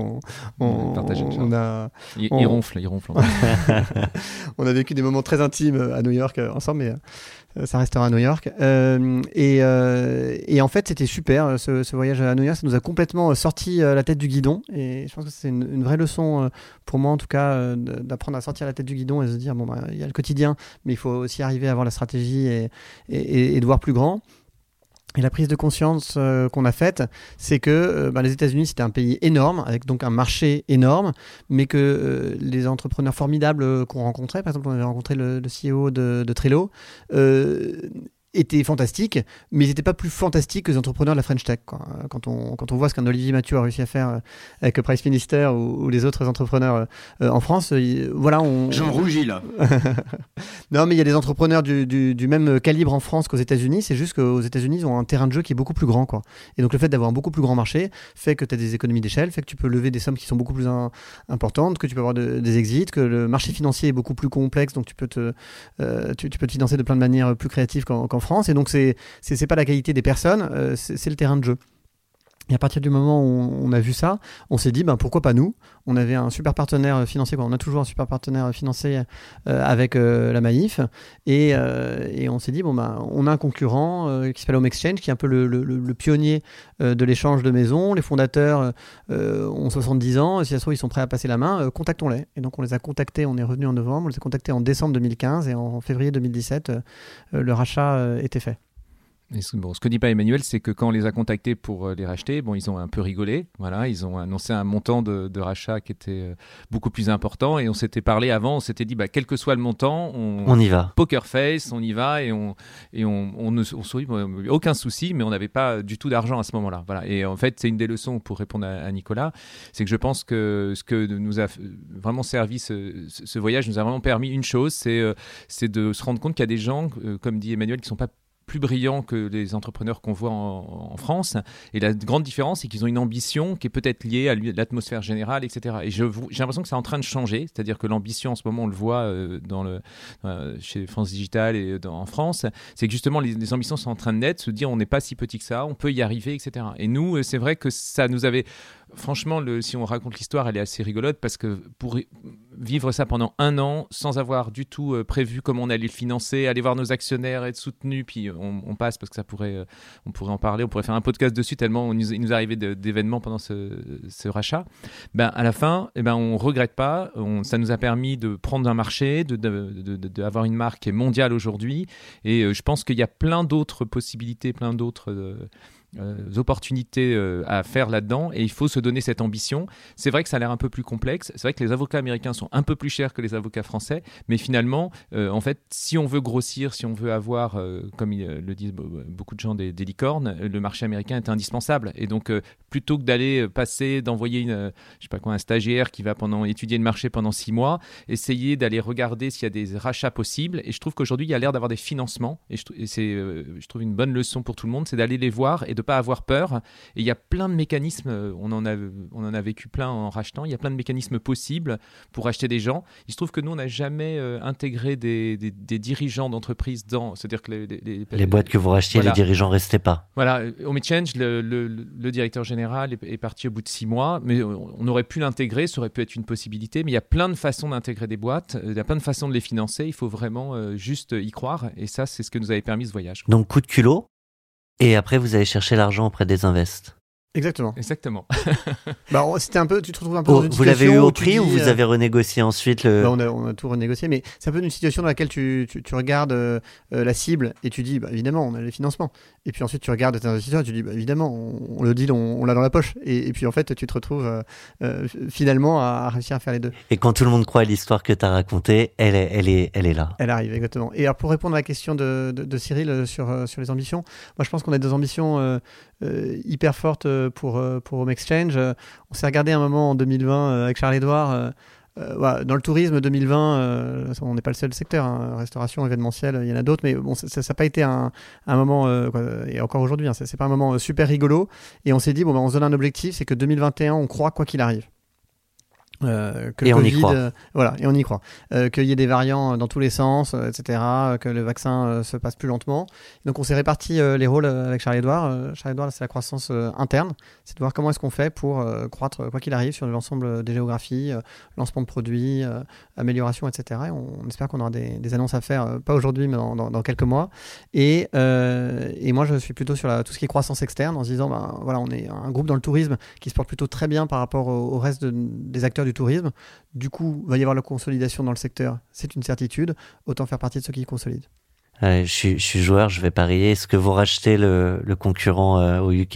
Il ronfle. On a vécu des moments très intimes à New York ensemble, mais ça restera à New York. Et en fait, c'était super ce voyage à New York. Ça nous a complètement sorti la tête du guidon. Et je pense que c'est une vraie leçon pour moi, en tout cas, d'apprendre à sortir la tête du guidon et se dire bon, il y a le quotidien, mais il faut aussi arriver à avoir la stratégie et de voir plus grand. Et la prise de conscience qu'on a faite, c'est que les États-Unis, c'était un pays énorme, avec donc un marché énorme, mais que les entrepreneurs formidables qu'on rencontrait, par exemple, on avait rencontré le CEO de Trello, étaient fantastiques, mais ils n'étaient pas plus fantastiques que les entrepreneurs de la French Tech, quoi. Quand on voit ce qu'un Olivier Mathieu a réussi à faire avec Price Minister ou les autres entrepreneurs en France, voilà, J'en rougis là. Non, mais il y a des entrepreneurs du même calibre en France qu'aux États-Unis. C'est juste qu'aux États-Unis, ils ont un terrain de jeu qui est beaucoup plus grand, quoi. Et donc le fait d'avoir un beaucoup plus grand marché fait que tu as des économies d'échelle, fait que tu peux lever des sommes qui sont beaucoup plus importantes, que tu peux avoir des exits, que le marché financier est beaucoup plus complexe, donc tu peux te financer de plein de manières plus créatives qu'en France. Et donc c'est pas la qualité des personnes, c'est le terrain de jeu. Et à partir du moment où on a vu ça, on s'est dit pourquoi pas nous. On avait un super partenaire financier, on a toujours un super partenaire financier avec la Maïf, et on s'est dit on a un concurrent qui s'appelle Home Exchange, qui est un peu le pionnier de l'échange de maisons. Les fondateurs ont 70 ans, et si ça se trouve ils sont prêts à passer la main, contactons-les. Et donc on les a contactés, on est revenu en novembre, on les a contactés en décembre 2015, et en février 2017, le rachat était fait. Et ce que dit pas Emmanuel, c'est que quand on les a contactés pour les racheter, ils ont un peu rigolé. Voilà, ils ont annoncé un montant de rachat qui était beaucoup plus important. Et on s'était parlé avant, on s'était dit, quel que soit le montant, on y va. Poker face, on y va on sourit, aucun souci, mais on n'avait pas du tout d'argent à ce moment-là. Voilà. Et en fait, c'est une des leçons pour répondre à Nicolas, c'est que je pense que ce que nous a vraiment servi ce voyage nous a vraiment permis une chose, c'est de se rendre compte qu'il y a des gens, comme dit Emmanuel, qui ne sont pas plus brillants que les entrepreneurs qu'on voit en France. Et la grande différence, c'est qu'ils ont une ambition qui est peut-être liée à l'atmosphère générale, etc. Et j'ai l'impression que c'est en train de changer. C'est-à-dire que l'ambition, en ce moment, on le voit chez France Digital et en France, c'est que justement, les ambitions sont en train de naître, se dire on n'est pas si petit que ça, on peut y arriver, etc. Et nous, c'est vrai que ça nous avait... Franchement, si on raconte l'histoire, elle est assez rigolote parce que pour vivre ça pendant 1 an sans avoir du tout prévu comment on allait le financer, aller voir nos actionnaires, être soutenu, puis on passe parce que on pourrait en parler, on pourrait faire un podcast dessus tellement il nous arrivait d'événements pendant ce rachat. À la fin, on regrette pas. Ça nous a permis de prendre un marché, d'avoir une marque qui est mondiale aujourd'hui. Et je pense qu'il y a plein d'autres possibilités, plein d'autres opportunités à faire là-dedans, et il faut se donner cette ambition. C'est vrai que ça a l'air un peu plus complexe, c'est vrai que les avocats américains sont un peu plus chers que les avocats français, mais finalement en fait, si on veut grossir, si on veut avoir comme le disent beaucoup de gens des licornes, le marché américain est indispensable. Et donc plutôt que d'envoyer un stagiaire qui va étudier le marché pendant 6 mois, essayer d'aller regarder s'il y a des rachats possibles. Et je trouve qu'aujourd'hui il y a l'air d'avoir des financements, et je trouve une bonne leçon pour tout le monde, c'est d'aller les voir et de pas avoir peur. Et il y a plein de mécanismes, on en a vécu plein en rachetant, il y a plein de mécanismes possibles pour acheter des gens. Il se trouve que nous, on n'a jamais intégré des dirigeants d'entreprise c'est-à-dire que les boîtes que vous rachetiez, voilà. Les dirigeants restaient pas. Voilà, Home Exchange, le directeur général est parti au bout de 6 mois, mais on aurait pu l'intégrer, ça aurait pu être une possibilité, mais il y a plein de façons d'intégrer des boîtes, il y a plein de façons de les financer, il faut vraiment juste y croire, et ça, c'est ce que nous avait permis ce voyage. Donc coup de culot. Et après, vous allez chercher l'argent auprès des invests. Exactement. C'était un peu, tu te retrouves un peu dans une situation. Vous l'avez eu au prix ou vous avez renégocié ensuite on a tout renégocié, mais c'est un peu une situation dans laquelle tu regardes la cible et tu dis, évidemment, on a les financements. Et puis ensuite, tu regardes tes investisseurs et tu dis, évidemment, on le deal, on l'a dans la poche. Et puis en fait, tu te retrouves finalement à réussir à faire les deux. Et quand tout le monde croit à l'histoire que tu as racontée, elle est là. Elle arrive, exactement. Et alors, pour répondre à la question de Cyril sur les ambitions, moi je pense qu'on a des ambitions hyper fortes pour Home Exchange. On s'est regardé un moment en 2020 avec Charles-Édouard. Dans le tourisme 2020, on n'est pas le seul secteur, hein, restauration, événementiel, il y en a d'autres, mais bon, ça n'a pas été un moment, et encore aujourd'hui, c'est pas un moment super rigolo. Et on s'est dit, on se donne un objectif, c'est que 2021, on croit quoi qu'il arrive. Et on y croit. Et on y croit. Qu'il y ait des variants dans tous les sens, etc. Que le vaccin se passe plus lentement. Donc on s'est réparti les rôles avec Charles-Édouard. Charles-Édouard, c'est la croissance interne. C'est de voir comment est-ce qu'on fait pour croître quoi qu'il arrive sur l'ensemble des géographies, lancement de produits, amélioration, etc. Et on espère qu'on aura des annonces à faire, pas aujourd'hui, mais dans quelques mois. Et moi, je suis plutôt sur tout ce qui est croissance externe, en se disant, on est un groupe dans le tourisme qui se porte plutôt très bien par rapport au reste des acteurs du tourisme. Du coup, il va y avoir la consolidation dans le secteur, c'est une certitude. Autant faire partie de ceux qui consolident. Je suis joueur, je vais parier. Est-ce que vous rachetez le concurrent au UK ?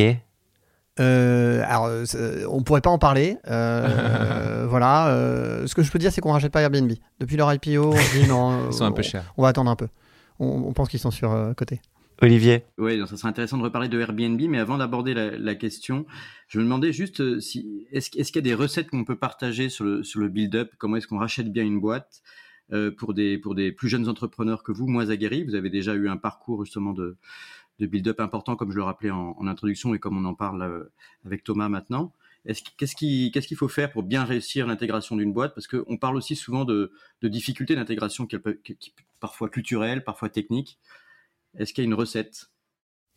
On pourrait pas en parler. Voilà. Ce que je peux dire, c'est qu'on rachète pas Airbnb. Depuis leur IPO, on se dit non. Ils sont un peu chers. On va attendre un peu. On pense qu'ils sont sur côté. Olivier. Oui, ça serait intéressant de reparler de Airbnb, mais avant d'aborder la question, je me demandais juste est-ce qu'il y a des recettes qu'on peut partager sur le build-up, comment est-ce qu'on rachète bien une boîte pour des plus jeunes entrepreneurs que vous, moins aguerris. Vous avez déjà eu un parcours justement de build-up important, comme je le rappelais en introduction et comme on en parle avec Thomas maintenant. Qu'est-ce qu'il faut faire pour bien réussir l'intégration d'une boîte ? Parce qu'on parle aussi souvent de difficultés d'intégration qui parfois culturelles, parfois techniques. Est-ce qu'il y a une recette ?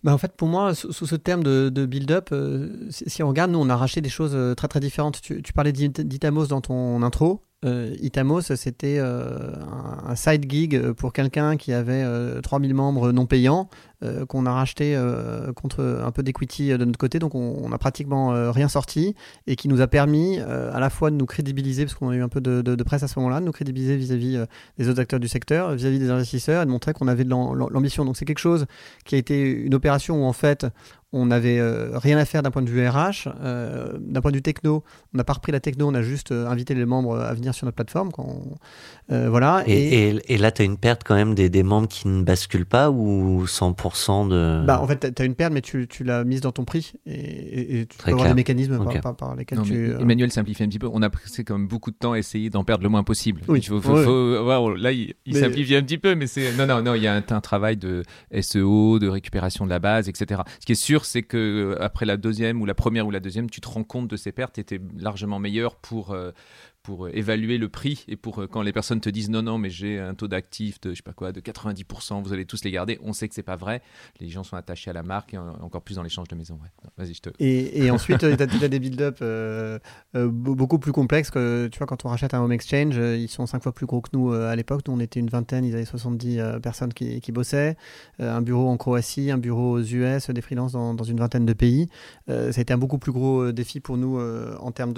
En fait, pour moi, sous ce terme de build-up, si on regarde, nous, on a racheté des choses très très différentes. Tu parlais d'Itamos dans ton intro. Itamos, c'était un side gig pour quelqu'un qui avait 3000 membres non payants, qu'on a racheté contre un peu d'equity de notre côté, donc on a pratiquement rien sorti, et qui nous a permis à la fois de nous crédibiliser, parce qu'on a eu un peu de presse à ce moment-là, de nous crédibiliser vis-à-vis des autres acteurs du secteur, vis-à-vis des investisseurs, et de montrer qu'on avait de l'ambition. Donc c'est quelque chose qui a été une opération où en fait on n'avait rien à faire d'un point de vue RH, d'un point de vue techno, on n'a pas repris la techno, on a juste invité les membres à venir sur notre plateforme. Voilà. Et là, tu as une perte quand même des membres qui ne basculent pas, ou 100% de... En fait, tu as une perte, mais tu l'as mise dans ton prix, et tu peux avoir des mécanismes par lesquels Emmanuel simplifie un petit peu. On a passé quand même beaucoup de temps à essayer d'en perdre le moins possible. Oui. Là, il simplifie un petit peu, mais c'est... Non, il y a un travail de SEO, de récupération de la base, etc. Ce qui est sûr, c'est que après la deuxième ou la première ou la deuxième, tu te rends compte de ces pertes et tu es largement meilleur pour évaluer le prix, et pour quand les personnes te disent non mais j'ai un taux d'actifs de je sais pas quoi de 90%, vous allez tous les garder, on sait que c'est pas vrai, les gens sont attachés à la marque, et encore plus dans l'échange de maison. Vas-y, et ensuite tu as des build-up beaucoup plus complexes, que tu vois, quand on rachète un home exchange, ils sont 5 fois plus gros que nous à l'époque. Nous on était une vingtaine, ils avaient 70 personnes qui bossaient, un bureau en Croatie, un bureau aux US, des freelances dans une vingtaine de pays. Ça a été un beaucoup plus gros défi pour nous en termes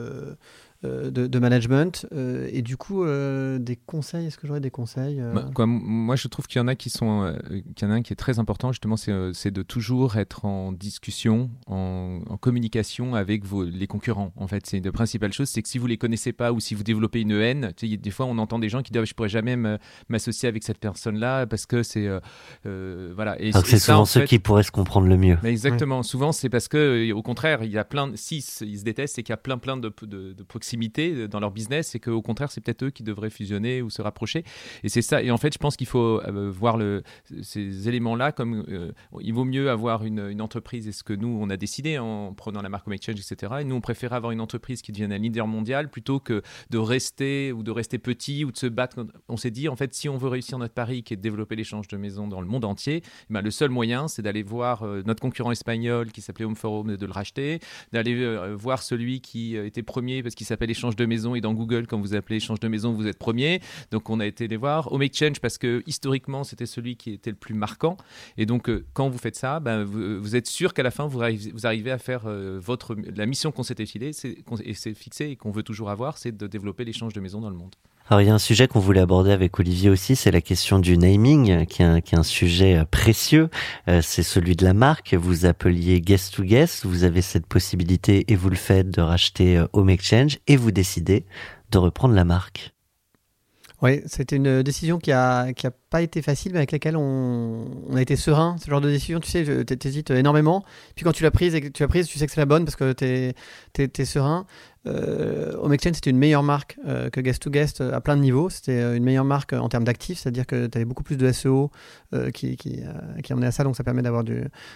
de management, et du coup des conseils. Est-ce que j'aurais des conseils Moi je trouve qu'il y en a qu'il y en a un qui est très important justement, c'est de toujours être en discussion, en communication avec les concurrents. En fait, c'est une des principales choses, c'est que si vous les connaissez pas, ou si vous développez une haine, des fois on entend des gens qui disent je pourrais jamais m'associer avec cette personne-là parce que c'est voilà. Et c'est souvent ceux qui pourraient se comprendre le mieux. Mais exactement. Souvent c'est parce que au contraire il y a ils se détestent, et qu'il y a plein de proximité dans leur business, et qu'au contraire c'est peut-être eux qui devraient fusionner ou se rapprocher, et c'est ça. Et en fait je pense qu'il faut voir ces éléments-là comme il vaut mieux avoir une entreprise, et ce que nous on a décidé en prenant la marque Home Exchange, etc. Et nous on préfère avoir une entreprise qui devienne un leader mondial plutôt que de rester petit, ou de se battre. On s'est dit en fait, si on veut réussir notre pari qui est de développer l'échange de maisons dans le monde entier, le seul moyen c'est d'aller voir notre concurrent espagnol qui s'appelait Home for Home, de le racheter, d'aller voir celui qui était premier parce qu'il s'appelle échange de maison, et dans Google quand vous appelez échange de maison vous êtes premier. Donc on a été les voir. Home Exchange parce que historiquement c'était celui qui était le plus marquant, et donc quand vous faites ça, vous êtes sûr qu'à la fin vous arrivez à faire la mission qu'on s'était filée, et c'est fixé, et qu'on veut toujours avoir, c'est de développer l'échange de maison dans le monde. Alors il y a un sujet qu'on voulait aborder avec Olivier aussi, c'est la question du naming, qui est un sujet précieux. C'est celui de la marque. Vous appeliez Guest to Guest, vous avez cette possibilité, et vous le faites, de racheter Home Exchange, et vous décidez de reprendre la marque. Oui, c'était une décision qui a pas été facile, mais avec laquelle on a été serein. Ce genre de décision, tu sais, t'hésites énormément. Puis quand tu l'as prise, tu sais que c'est la bonne parce que t'es serein. Home Exchange, c'était une meilleure marque que Guest to Guest à plein de niveaux. C'était une meilleure marque en termes d'actifs, c'est-à-dire que tu avais beaucoup plus de SEO qui emmenait à ça, donc ça permet d'avoir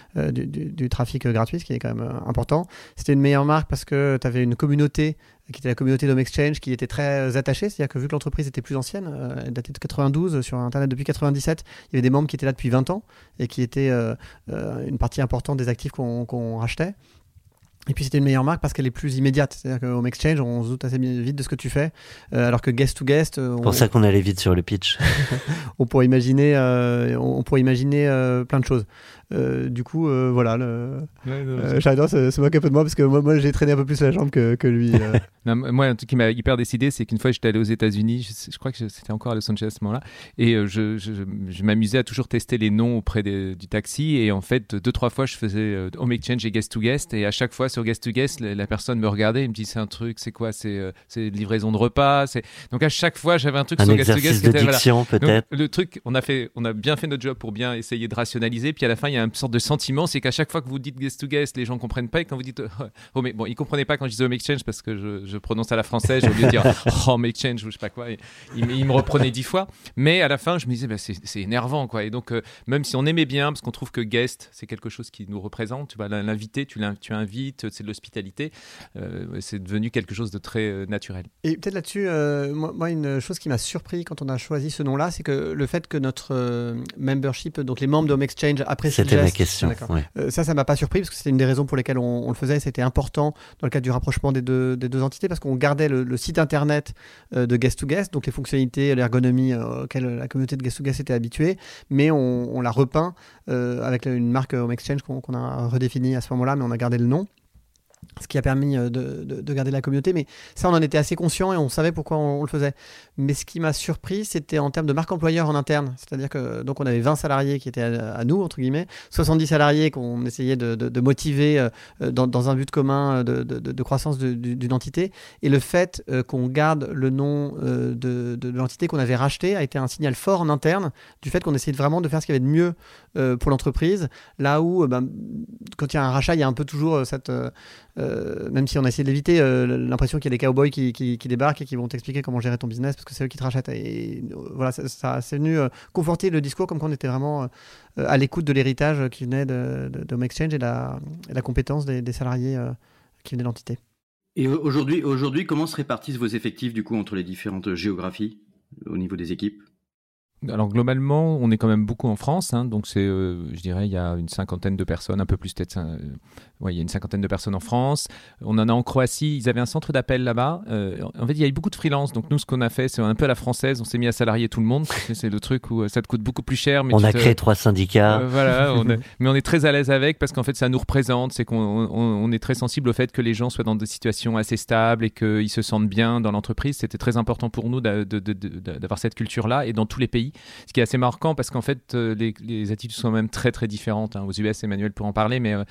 du trafic gratuit, ce qui est quand même important. C'était une meilleure marque parce que tu avais une communauté qui était la communauté d'Home Exchange, qui était très attachée, c'est-à-dire que vu que l'entreprise était plus ancienne, elle datait de 92, sur Internet depuis 97, il y avait des membres qui étaient là depuis 20 ans et qui étaient une partie importante des actifs qu'on rachetait. Et puis c'était une meilleure marque parce qu'elle est plus immédiate, c'est-à-dire que Home Exchange, on se doute assez vite de ce que tu fais, alors que Guest to Guest, c'est pour ça qu'on allait vite sur le pitch. on pourrait imaginer plein de choses. Du coup, voilà. J'adore se moque un peu de moi parce que moi j'ai traîné un peu plus la jambe que lui. Non, moi, un truc qui m'a hyper décidé, c'est qu'une fois j'étais allé aux États-Unis, je crois que c'était encore à Los Angeles à ce moment-là, et je m'amusais à toujours tester les noms auprès du taxi, et en fait 2-3 fois je faisais Home Exchange et Guest to Guest, et à chaque fois sur Guest to Guest la personne me regardait et me dit c'est un truc, c'est quoi, c'est livraison de repas, donc à chaque fois j'avais un truc sur Guest to Guest. Un exercice de diction peut-être. Donc, le truc, on a bien fait notre job pour bien essayer de rationaliser, puis à la fin il y a une sorte de sentiment, c'est qu'à chaque fois que vous dites Guest to Guest, les gens comprennent pas, et quand vous dites ils comprenaient pas quand je disais Home Exchange parce que je prononce à la française, j'ai oublié de dire Home Exchange ou je sais pas quoi, il me reprenait 10 fois, mais à la fin je me disais c'est énervant quoi, et donc même si on aimait bien parce qu'on trouve que Guest c'est quelque chose qui nous représente, tu vas l'inviter, tu invites, vite, c'est de l'hospitalité. C'est devenu quelque chose de très naturel. Et peut-être là-dessus, moi, une chose qui m'a surpris quand on a choisi ce nom-là, c'est que le fait que notre membership, donc les membres de Home Exchange apprécient le geste. C'était ma question. Ouais. Ça m'a pas surpris parce que c'était une des raisons pour lesquelles on le faisait. C'était important dans le cadre du rapprochement des deux entités parce qu'on gardait le site internet de Guest to Guest, donc les fonctionnalités, l'ergonomie auxquelles la communauté de Guest to Guest était habituée, mais on l'a repeint avec une marque Home Exchange qu'on a redéfinie à ce moment-là, mais on a gardé le nom. Ce qui a permis de garder la communauté, mais ça on en était assez conscient et on savait pourquoi on le faisait. Mais ce qui m'a surpris, c'était en termes de marque employeur en interne, c'est-à-dire que donc on avait 20 salariés qui étaient à nous entre guillemets, 70 salariés qu'on essayait de motiver dans un but commun de croissance d'une entité, et le fait qu'on garde le nom de l'entité qu'on avait rachetée a été un signal fort en interne du fait qu'on essayait vraiment de faire ce qu'il y avait de mieux pour l'entreprise, là où quand il y a un rachat, il y a un peu toujours cette même si on a essayé de l'éviter, l'impression qu'il y a des cowboys qui débarquent et qui vont t'expliquer comment gérer ton business parce que c'est eux qui te rachètent. Et voilà, ça c'est venu conforter le discours comme qu'on était vraiment à l'écoute de l'héritage qui venait de Home Exchange et la compétence des salariés qui venaient de l'entité. Et aujourd'hui, comment se répartissent vos effectifs du coup entre les différentes géographies au niveau des équipes ? Alors globalement, on est quand même beaucoup en France, hein, donc c'est, je dirais, il y a une cinquantaine de personnes, un peu plus peut-être. Il y a une cinquantaine de personnes en France. On en a en Croatie. Ils avaient un centre d'appel là-bas. En fait, il y a eu beaucoup de freelance. Donc nous, ce qu'on a fait, c'est un peu à la française. On s'est mis à salarier tout le monde. C'est le truc où ça te coûte beaucoup plus cher. Mais on a créé 3 syndicats. Voilà. Mais on est très à l'aise avec parce qu'en fait, ça nous représente. C'est qu'on est très sensible au fait que les gens soient dans des situations assez stables et qu'ils se sentent bien dans l'entreprise. C'était très important pour nous d'avoir cette culture-là et dans tous les pays. Ce qui est assez marquant parce qu'en fait, les attitudes sont même très très différentes. Aux US, Emmanuel pourra en parler, mais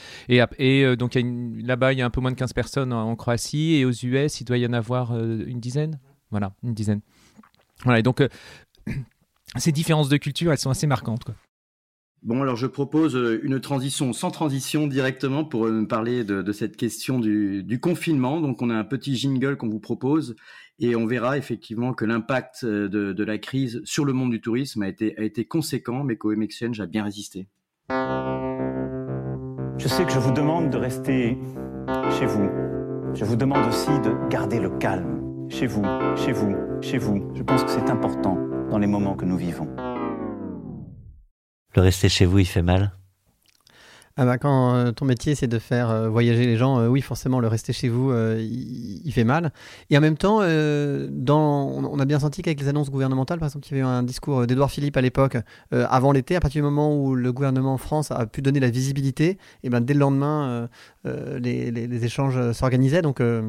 donc là-bas, il y a un peu moins de 15 personnes en Croatie et aux US, il doit y en avoir une dizaine. Voilà, une dizaine. Voilà, et donc ces différences de culture, elles sont assez marquantes, quoi. Bon, alors je propose une transition sans transition directement pour me parler de cette question du confinement. Donc on a un petit jingle qu'on vous propose et on verra effectivement que l'impact de la crise sur le monde du tourisme a été conséquent, mais qu'Home Exchange a bien résisté. Je sais que je vous demande de rester chez vous. Je vous demande aussi de garder le calme. Chez vous, chez vous, chez vous. Je pense que c'est important dans les moments que nous vivons. Le rester chez vous, il fait mal ? Quand ton métier c'est de faire voyager les gens, oui forcément le rester chez vous il fait mal. Et en même temps, on a bien senti qu'avec les annonces gouvernementales, par exemple il y avait eu un discours d'Édouard Philippe à l'époque, avant l'été, à partir du moment où le gouvernement en France a pu donner la visibilité, et dès le lendemain les échanges s'organisaient.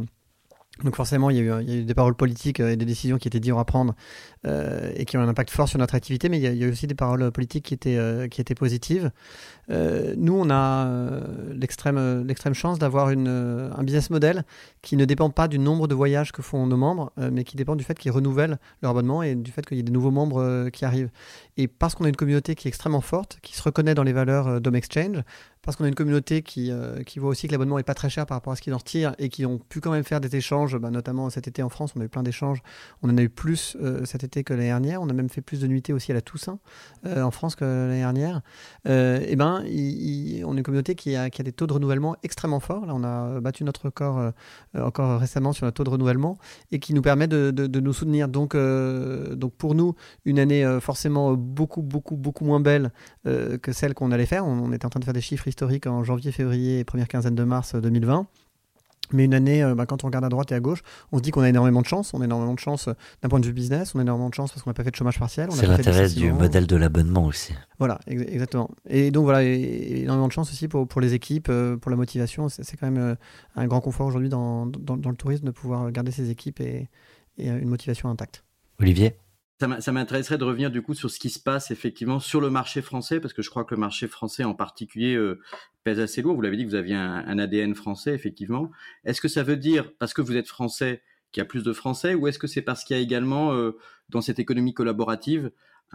Donc forcément, il y a eu des paroles politiques et des décisions qui étaient dites à prendre et qui ont un impact fort sur notre activité, mais il y a eu aussi des paroles politiques qui étaient positives. Nous, on a l'extrême chance d'avoir un business model qui ne dépend pas du nombre de voyages que font nos membres, mais qui dépend du fait qu'ils renouvellent leur abonnement et du fait qu'il y ait des nouveaux membres qui arrivent. Et parce qu'on a une communauté qui est extrêmement forte, qui se reconnaît dans les valeurs d'Home Exchange, parce qu'on a une communauté qui voit aussi que l'abonnement n'est pas très cher par rapport à ce qu'ils en retirent et qui ont pu quand même faire des échanges, notamment cet été en France, on a eu plein d'échanges. On en a eu plus cet été que l'année dernière. On a même fait plus de nuitées aussi à la Toussaint en France que l'année dernière. On est une communauté qui a des taux de renouvellement extrêmement forts. Là, on a battu notre record encore récemment sur le taux de renouvellement et qui nous permet de nous soutenir. Donc pour nous, une année forcément beaucoup moins belle que celle qu'on allait faire. On était en train de faire des chiffres historiques en janvier, février et première quinzaine de mars 2020. Mais une année, quand on regarde à droite et à gauche, on se dit qu'on a énormément de chance. On a énormément de chance d'un point de vue business. On a énormément de chance parce qu'on n'a pas fait de chômage partiel. C'est l'intérêt du modèle de l'abonnement aussi. Voilà, exactement. Et donc voilà, énormément de chance aussi pour les équipes, pour la motivation. C'est quand même un grand confort aujourd'hui dans le tourisme de pouvoir garder ses équipes et une motivation intacte. Olivier ? Ça m'intéresserait de revenir du coup sur ce qui se passe effectivement sur le marché français, parce que je crois que le marché français en particulier pèse assez lourd. Vous l'avez dit que vous aviez un ADN français, effectivement. Est-ce que ça veut dire, parce que vous êtes français, qu'il y a plus de Français, ou est-ce que c'est parce qu'il y a également, dans cette économie collaborative,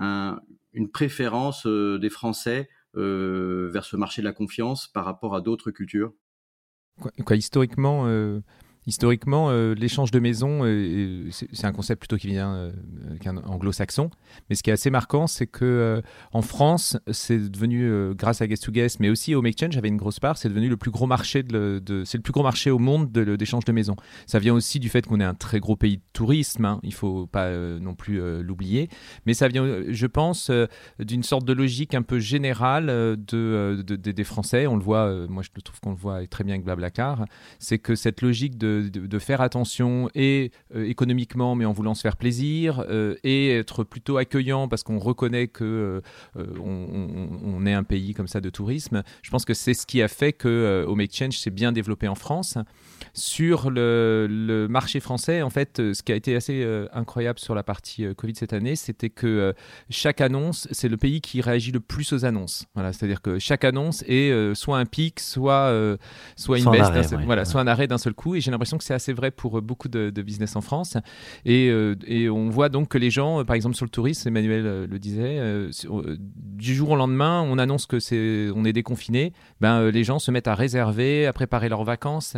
une préférence des Français vers ce marché de la confiance par rapport à d'autres cultures ? Historiquement, Historiquement, l'échange de maisons, c'est un concept plutôt qui vient qu'un anglo-saxon. Mais ce qui est assez marquant, c'est que en France, c'est devenu, grâce à Guest to Guest, mais aussi Home Exchange avait une grosse part, c'est devenu le plus gros marché c'est le plus gros marché au monde d'échange de maisons. Ça vient aussi du fait qu'on est un très gros pays de tourisme, hein, il faut pas non plus l'oublier. Mais ça vient, je pense, d'une sorte de logique un peu générale des Français. On le voit, moi je trouve qu'on le voit très bien avec Blablacar. C'est que cette logique de faire attention et économiquement, mais en voulant se faire plaisir, et être plutôt accueillant parce qu'on reconnaît que on est un pays comme ça de tourisme. Je pense que c'est ce qui a fait que Home Exchange s'est bien développé en France. Sur le marché français, en fait, ce qui a été assez incroyable sur la partie Covid cette année, c'était que chaque annonce, c'est le pays qui réagit le plus aux annonces. Voilà, c'est-à-dire que chaque annonce est soit un pic, soit une baisse, soit un arrêt d'un seul coup. Et j'ai l'impression que c'est assez vrai pour beaucoup de business en France. Et on voit donc que les gens, par exemple sur le tourisme, Emmanuel le disait, du jour au lendemain, on annonce que on est déconfiné. Les gens se mettent à réserver, à préparer leurs vacances.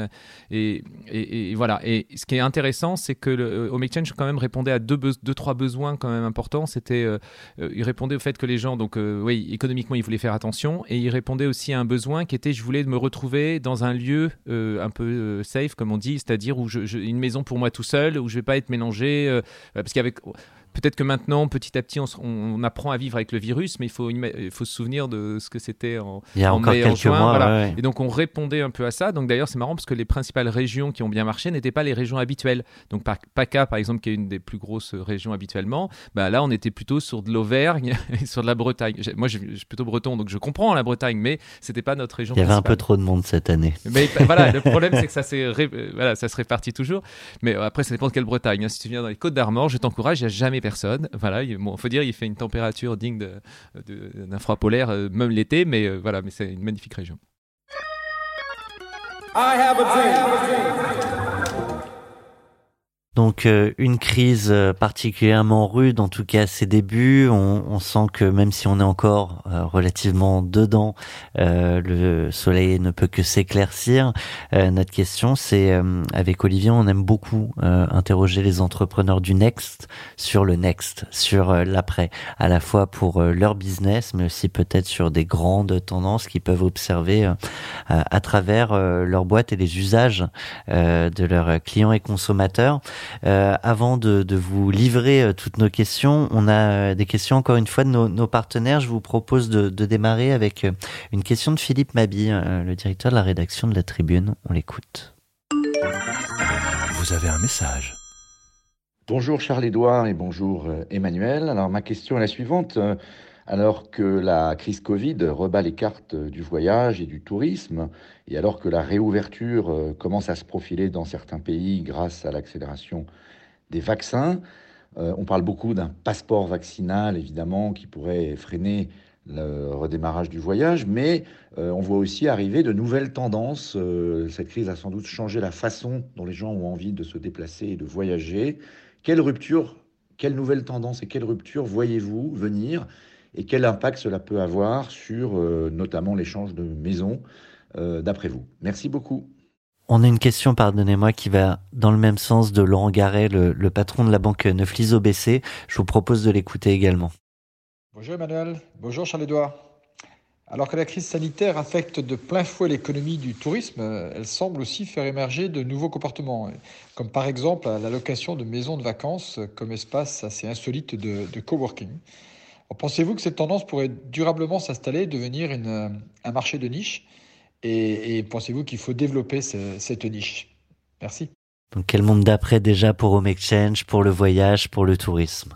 Et voilà. Et ce qui est intéressant, c'est que le Home Exchange quand même répondait à deux, trois besoins quand même importants. C'était, il répondait au fait que les gens, donc oui, économiquement, ils voulaient faire attention, et il répondait aussi à un besoin qui était, je voulais me retrouver dans un lieu un peu safe, comme on dit, c'est-à-dire où une maison pour moi tout seul, où je vais pas être mélangé, parce qu'avec peut-être que maintenant, petit à petit, on apprend à vivre avec le virus, mais il faut se souvenir de ce que c'était en mai, en juin. Mois, voilà. ouais. Et donc, on répondait un peu à ça. Donc, d'ailleurs, c'est marrant parce que les principales régions qui ont bien marché n'étaient pas les régions habituelles. Donc, PACA, par exemple, qui est une des plus grosses régions habituellement, là, on était plutôt sur de l'Auvergne et sur de la Bretagne. Moi, je suis plutôt breton, donc je comprends la Bretagne, mais c'était pas notre région principale. Il y avait un peu trop de monde cette année. Mais voilà, le problème, c'est que ça se répartit toujours. Mais après, ça dépend de quelle Bretagne. Hein. Si tu viens dans les Côtes-d'Armor, je t'encourage, il n'y a jamais personne. Voilà, faut dire, il fait une température digne d'un froid polaire, même l'été, mais voilà, mais c'est une magnifique région. I have a dream. Donc une crise particulièrement rude, en tout cas à ses débuts. On sent que même si on est encore relativement dedans, le soleil ne peut que s'éclaircir. Notre question, c'est avec Olivier, on aime beaucoup interroger les entrepreneurs du next, sur l'après, à la fois pour leur business, mais aussi peut-être sur des grandes tendances qu'ils peuvent observer à travers leur boîte et les usages de leurs clients et consommateurs. Avant de vous livrer toutes nos questions, on a des questions encore une fois de nos partenaires. Je vous propose de démarrer avec une question de Philippe Mabi, le directeur de la rédaction de La Tribune. On l'écoute. Vous avez un message. Bonjour Charles-Édouard et bonjour Emmanuel. Alors ma question est la suivante. Alors que la crise Covid rebat les cartes du voyage et du tourisme, et alors que la réouverture commence à se profiler dans certains pays grâce à l'accélération des vaccins, on parle beaucoup d'un passeport vaccinal, évidemment, qui pourrait freiner le redémarrage du voyage, mais on voit aussi arriver de nouvelles tendances. Cette crise a sans doute changé la façon dont les gens ont envie de se déplacer et de voyager. Quelle nouvelles tendances et quelles ruptures voyez-vous venir ? Et quel impact cela peut avoir sur notamment l'échange de maisons, d'après vous? Merci beaucoup. On a une question, pardonnez-moi, qui va dans le même sens de Laurent Garret, le patron de la banque Neuflize BC. Je vous propose de l'écouter également. Bonjour Emmanuel, bonjour Charles-Édouard. Alors que la crise sanitaire affecte de plein fouet l'économie du tourisme, elle semble aussi faire émerger de nouveaux comportements, comme par exemple la location de maisons de vacances comme espace assez insolite de coworking. Pensez-vous que cette tendance pourrait durablement s'installer, devenir un marché de niche et pensez-vous qu'il faut développer cette niche? Merci. Donc quel monde d'après déjà pour Home Exchange, pour le voyage, pour le tourisme?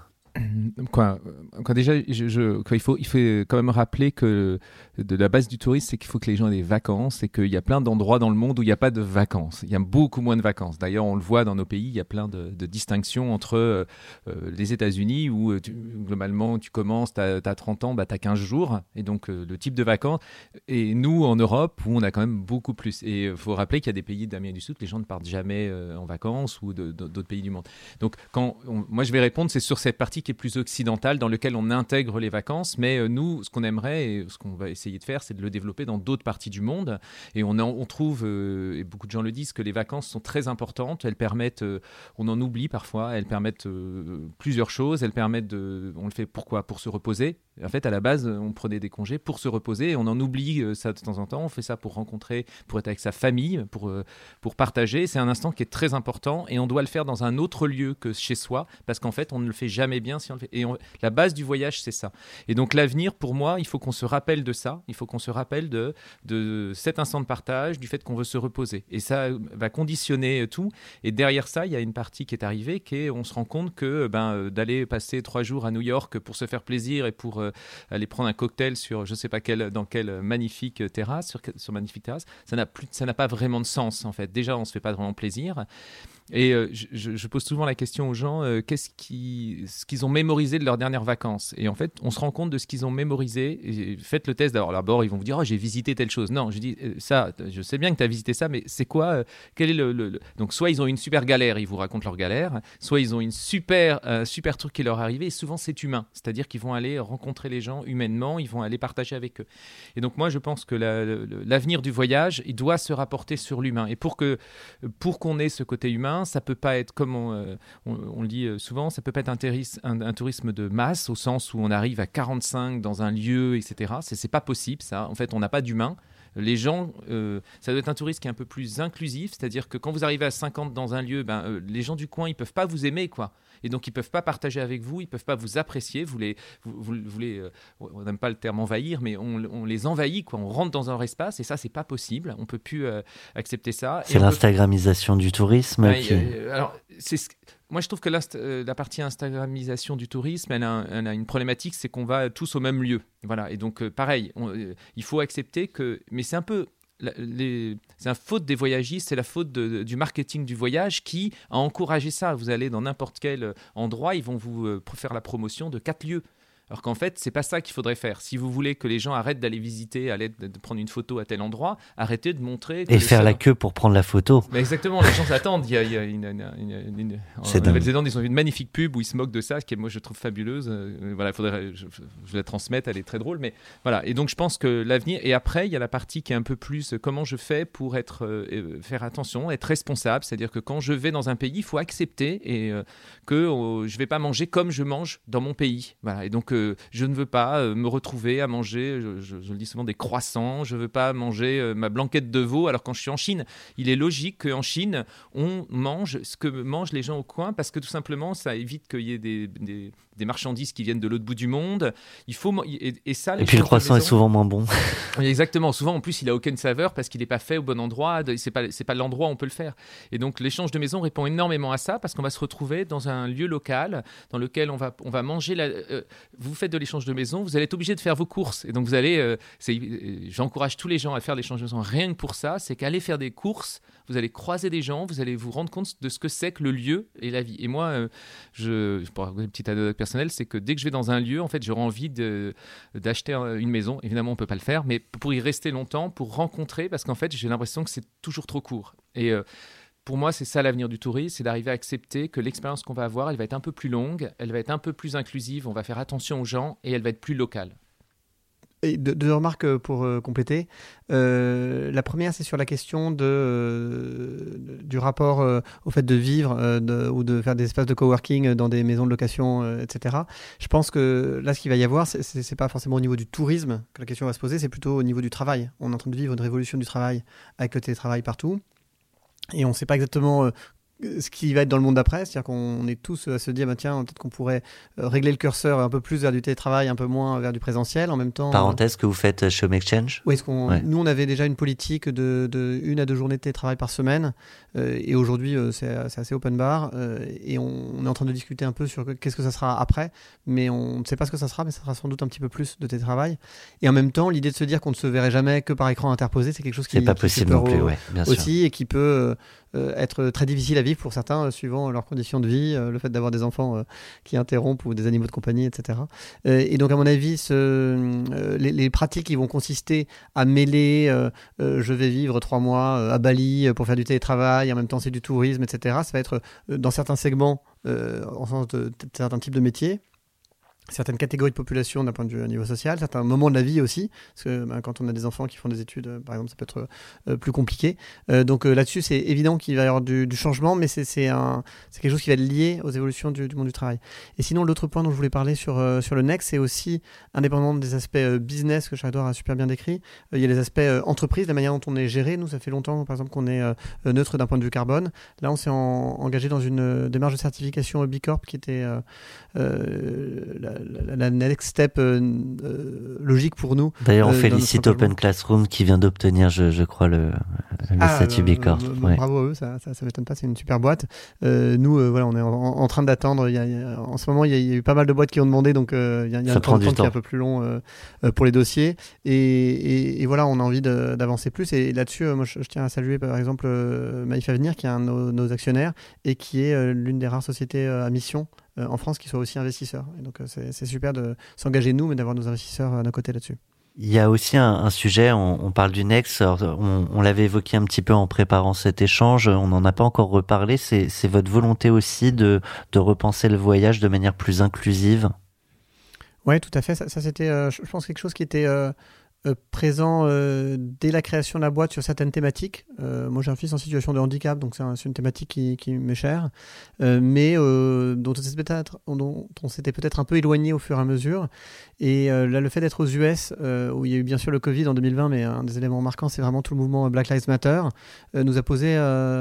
Déjà, il faut quand même rappeler que de la base du tourisme, c'est qu'il faut que les gens aient des vacances et qu'il y a plein d'endroits dans le monde où il n'y a pas de vacances. Il y a beaucoup moins de vacances. D'ailleurs, on le voit dans nos pays, il y a plein de distinctions entre les États-Unis où globalement, tu commences, tu as 30 ans, tu as 15 jours. Et donc, le type de vacances. Et nous, en Europe, où on a quand même beaucoup plus. Et il faut rappeler qu'il y a des pays d'Amérique du Sud où les gens ne partent jamais en vacances ou d'autres pays du monde. Donc, moi, je vais répondre, c'est sur cette partie qui est plus occidentale, dans le lequel on intègre les vacances. Mais nous, ce qu'on aimerait et ce qu'on va essayer de faire, c'est de le développer dans d'autres parties du monde. Et on trouve, et beaucoup de gens le disent, que les vacances sont très importantes. Elles permettent, on en oublie parfois, elles permettent plusieurs choses. Elles permettent on le fait pourquoi ? Pour se reposer. En fait, à la base, on prenait des congés pour se reposer et on en oublie ça de temps en temps. On fait ça pour rencontrer, pour être avec sa famille, pour partager. C'est un instant qui est très important et on doit le faire dans un autre lieu que chez soi parce qu'en fait, on ne le fait jamais bien si on le fait. Et la base du voyage, c'est ça. Et donc, l'avenir, pour moi, il faut qu'on se rappelle de ça. Il faut qu'on se rappelle de cet instant de partage, du fait qu'on veut se reposer. Et ça va conditionner tout. Et derrière ça, il y a une partie qui est arrivée, on se rend compte que d'aller passer 3 jours à New York pour se faire plaisir et pour aller prendre un cocktail sur je ne sais pas dans quelle magnifique terrasse, sur magnifique terrasse, ça n'a pas vraiment de sens en fait. Déjà, on ne se fait pas vraiment plaisir. Et je pose souvent la question aux gens, ce qu'ils ont mémorisé de leurs dernières vacances. Et en fait, on se rend compte de ce qu'ils ont mémorisé. Et faites le test. D'abord, ils vont vous dire, j'ai visité telle chose. Non, je dis, ça, je sais bien que tu as visité ça, mais c'est quoi quel est Donc, soit ils ont une super galère, ils vous racontent leur galère, soit ils ont une super truc qui leur est arrivé. Et souvent, c'est humain. C'est-à-dire qu'ils vont aller rencontrer les gens humainement, ils vont aller partager avec eux. Et donc, moi, je pense que l'avenir du voyage, il doit se rapporter sur l'humain. Et pour qu'on ait ce côté humain, ça peut pas être, comme on le dit souvent, ça peut pas être un tourisme de masse, au sens où on arrive à 45 dans un lieu, etc. C'est pas possible, ça. En fait, on n'a pas d'humain. Les gens, ça doit être un tourisme qui est un peu plus inclusif, c'est-à-dire que quand vous arrivez à 50 dans un lieu, les gens du coin, ils peuvent pas vous aimer, quoi. Et donc, ils peuvent pas partager avec vous, ils peuvent pas vous apprécier. On n'aime pas le terme envahir, mais on les envahit, quoi. On rentre dans leur espace et ça, c'est pas possible. On peut plus accepter ça. C'est l'instagramisation du tourisme. Alors, moi, je trouve que la partie instagramisation du tourisme, elle a une problématique, c'est qu'on va tous au même lieu. Voilà. Et donc, pareil, il faut accepter que... Mais c'est un peu... C'est la faute des voyagistes, c'est la faute du marketing du voyage qui a encouragé ça. Vous allez dans n'importe quel endroit, ils vont vous faire la promotion de 4 lieux. Alors qu'en fait, c'est pas ça qu'il faudrait faire. Si vous voulez que les gens arrêtent d'aller visiter, de prendre une photo à tel endroit, arrêtez de montrer... Et faire la queue pour prendre la photo. Mais exactement, les gens s'attendent. Il y a en Nouvelle-Zélande, ils ont une magnifique pub où ils se moquent de ça, ce qui est, moi, je trouve fabuleuse. Voilà, faudrait je la transmette, elle est très drôle. Mais voilà. Et donc, je pense que l'avenir... Et après, il y a la partie qui est un peu plus comment je fais pour faire attention, être responsable. C'est-à-dire que quand je vais dans un pays, il faut accepter que je vais pas manger comme je mange dans mon pays. Voilà. Et donc, je ne veux pas me retrouver à manger, je le dis souvent, des croissants. Je ne veux pas manger ma blanquette de veau. Alors quand je suis en Chine, il est logique qu'en Chine, on mange ce que mangent les gens au coin parce que tout simplement, ça évite qu'il y ait des marchandises qui viennent de l'autre bout du monde. Il faut, et ça, et puis le croissant est souvent moins bon. Exactement. Souvent, en plus, il n'a aucune saveur parce qu'il n'est pas fait au bon endroit. C'est pas l'endroit où on peut le faire. Et donc, l'échange de maison répond énormément à ça parce qu'on va se retrouver dans un lieu local dans lequel on va manger vous faites de l'échange de maison, vous allez être obligé de faire vos courses. Et donc, vous allez... j'encourage tous les gens à faire l'échange de maison rien que pour ça. C'est qu'aller faire des courses, vous allez croiser des gens, vous allez vous rendre compte de ce que c'est que le lieu et la vie. Et moi, pour une petite anecdote personnelle, c'est que dès que je vais dans un lieu, en fait, j'aurais envie d'acheter une maison. Évidemment, on ne peut pas le faire, mais pour y rester longtemps, pour rencontrer, parce qu'en fait, j'ai l'impression que c'est toujours trop court. Et... pour moi, c'est ça l'avenir du tourisme, c'est d'arriver à accepter que l'expérience qu'on va avoir, elle va être un peu plus longue, elle va être un peu plus inclusive, on va faire attention aux gens et elle va être plus locale. Et deux remarques pour compléter. La première, c'est sur la question du rapport au fait de vivre ou de faire des espaces de coworking dans des maisons de location, etc. Je pense que là, ce qu'il va y avoir, c'est pas forcément au niveau du tourisme que la question va se poser, c'est plutôt au niveau du travail. On est en train de vivre une révolution du travail avec le télétravail partout. Et on ne sait pas exactement ce qui va être dans le monde d'après, c'est-à-dire qu'on est tous à se dire tiens, peut-être qu'on pourrait régler le curseur un peu plus vers du télétravail, un peu moins vers du présentiel en même temps. Parenthèse que vous faites chez Home Exchange. Oui, nous on avait déjà une politique de 1 à 2 journées de télétravail par semaine et aujourd'hui c'est assez open bar et on est en train de discuter un peu sur qu'est-ce que ça sera après, mais on ne sait pas ce que ça sera, mais ça sera sans doute un petit peu plus de télétravail. Et en même temps, l'idée de se dire qu'on ne se verrait jamais que par écran interposé, c'est quelque chose qui c'est pas possible non plus, bien aussi sûr. Et qui peut être très difficile à vivre pour certains suivant leurs conditions de vie, le fait d'avoir des enfants qui interrompent ou des animaux de compagnie, etc. Et donc à mon avis les pratiques qui vont consister à mêler je vais vivre 3 mois à Bali pour faire du télétravail, en même temps c'est du tourisme, etc. Ça va être dans certains segments en sens de certains types de métiers. certaines catégories de population d'un point de vue niveau social, certains moments de la vie aussi, parce que quand on a des enfants qui font des études, par exemple, ça peut être plus compliqué. Donc là-dessus, c'est évident qu'il va y avoir du changement, mais c'est quelque chose qui va être lié aux évolutions du monde du travail. Et sinon, l'autre point dont je voulais parler sur le Next, c'est aussi, indépendamment des aspects business que Charles-Édouard a super bien décrit, il y a les aspects entreprise, la manière dont on est géré. Nous, ça fait longtemps, par exemple, qu'on est neutre d'un point de vue carbone. Là, on s'est engagé dans une démarche de certification B Corp qui était la next step logique pour nous. D'ailleurs, on félicite Open Classroom qui vient d'obtenir, je crois, le statut B Corp. Bravo à eux, ça m'étonne pas, c'est une super boîte. Nous, voilà, on est en train d'attendre. En ce moment, il y a eu pas mal de boîtes qui ont demandé, donc il y a un temps qui est un peu plus long pour les dossiers. Et voilà, on a envie d'avancer plus. Et là-dessus, moi, je tiens à saluer, par exemple, Maïf Avenir, qui est un de nos actionnaires et qui est l'une des rares sociétés à mission en France qui soit aussi investisseur. Et donc c'est super de s'engager nous, mais d'avoir nos investisseurs à nos côtés là-dessus. Il y a aussi un sujet, on parle du Next, on l'avait évoqué un petit peu en préparant cet échange, on n'en a pas encore reparlé, c'est votre volonté aussi de repenser le voyage de manière plus inclusive. Oui, tout à fait, ça c'était, je pense, quelque chose qui était présent dès la création de la boîte sur certaines thématiques. Moi, j'ai un fils en situation de handicap, donc c'est une thématique qui m'est chère, mais dont on s'était peut-être un peu éloigné au fur et à mesure. Et là, le fait d'être aux US, où il y a eu bien sûr le Covid en 2020, mais un des éléments marquants, c'est vraiment tout le mouvement Black Lives Matter, nous a poussé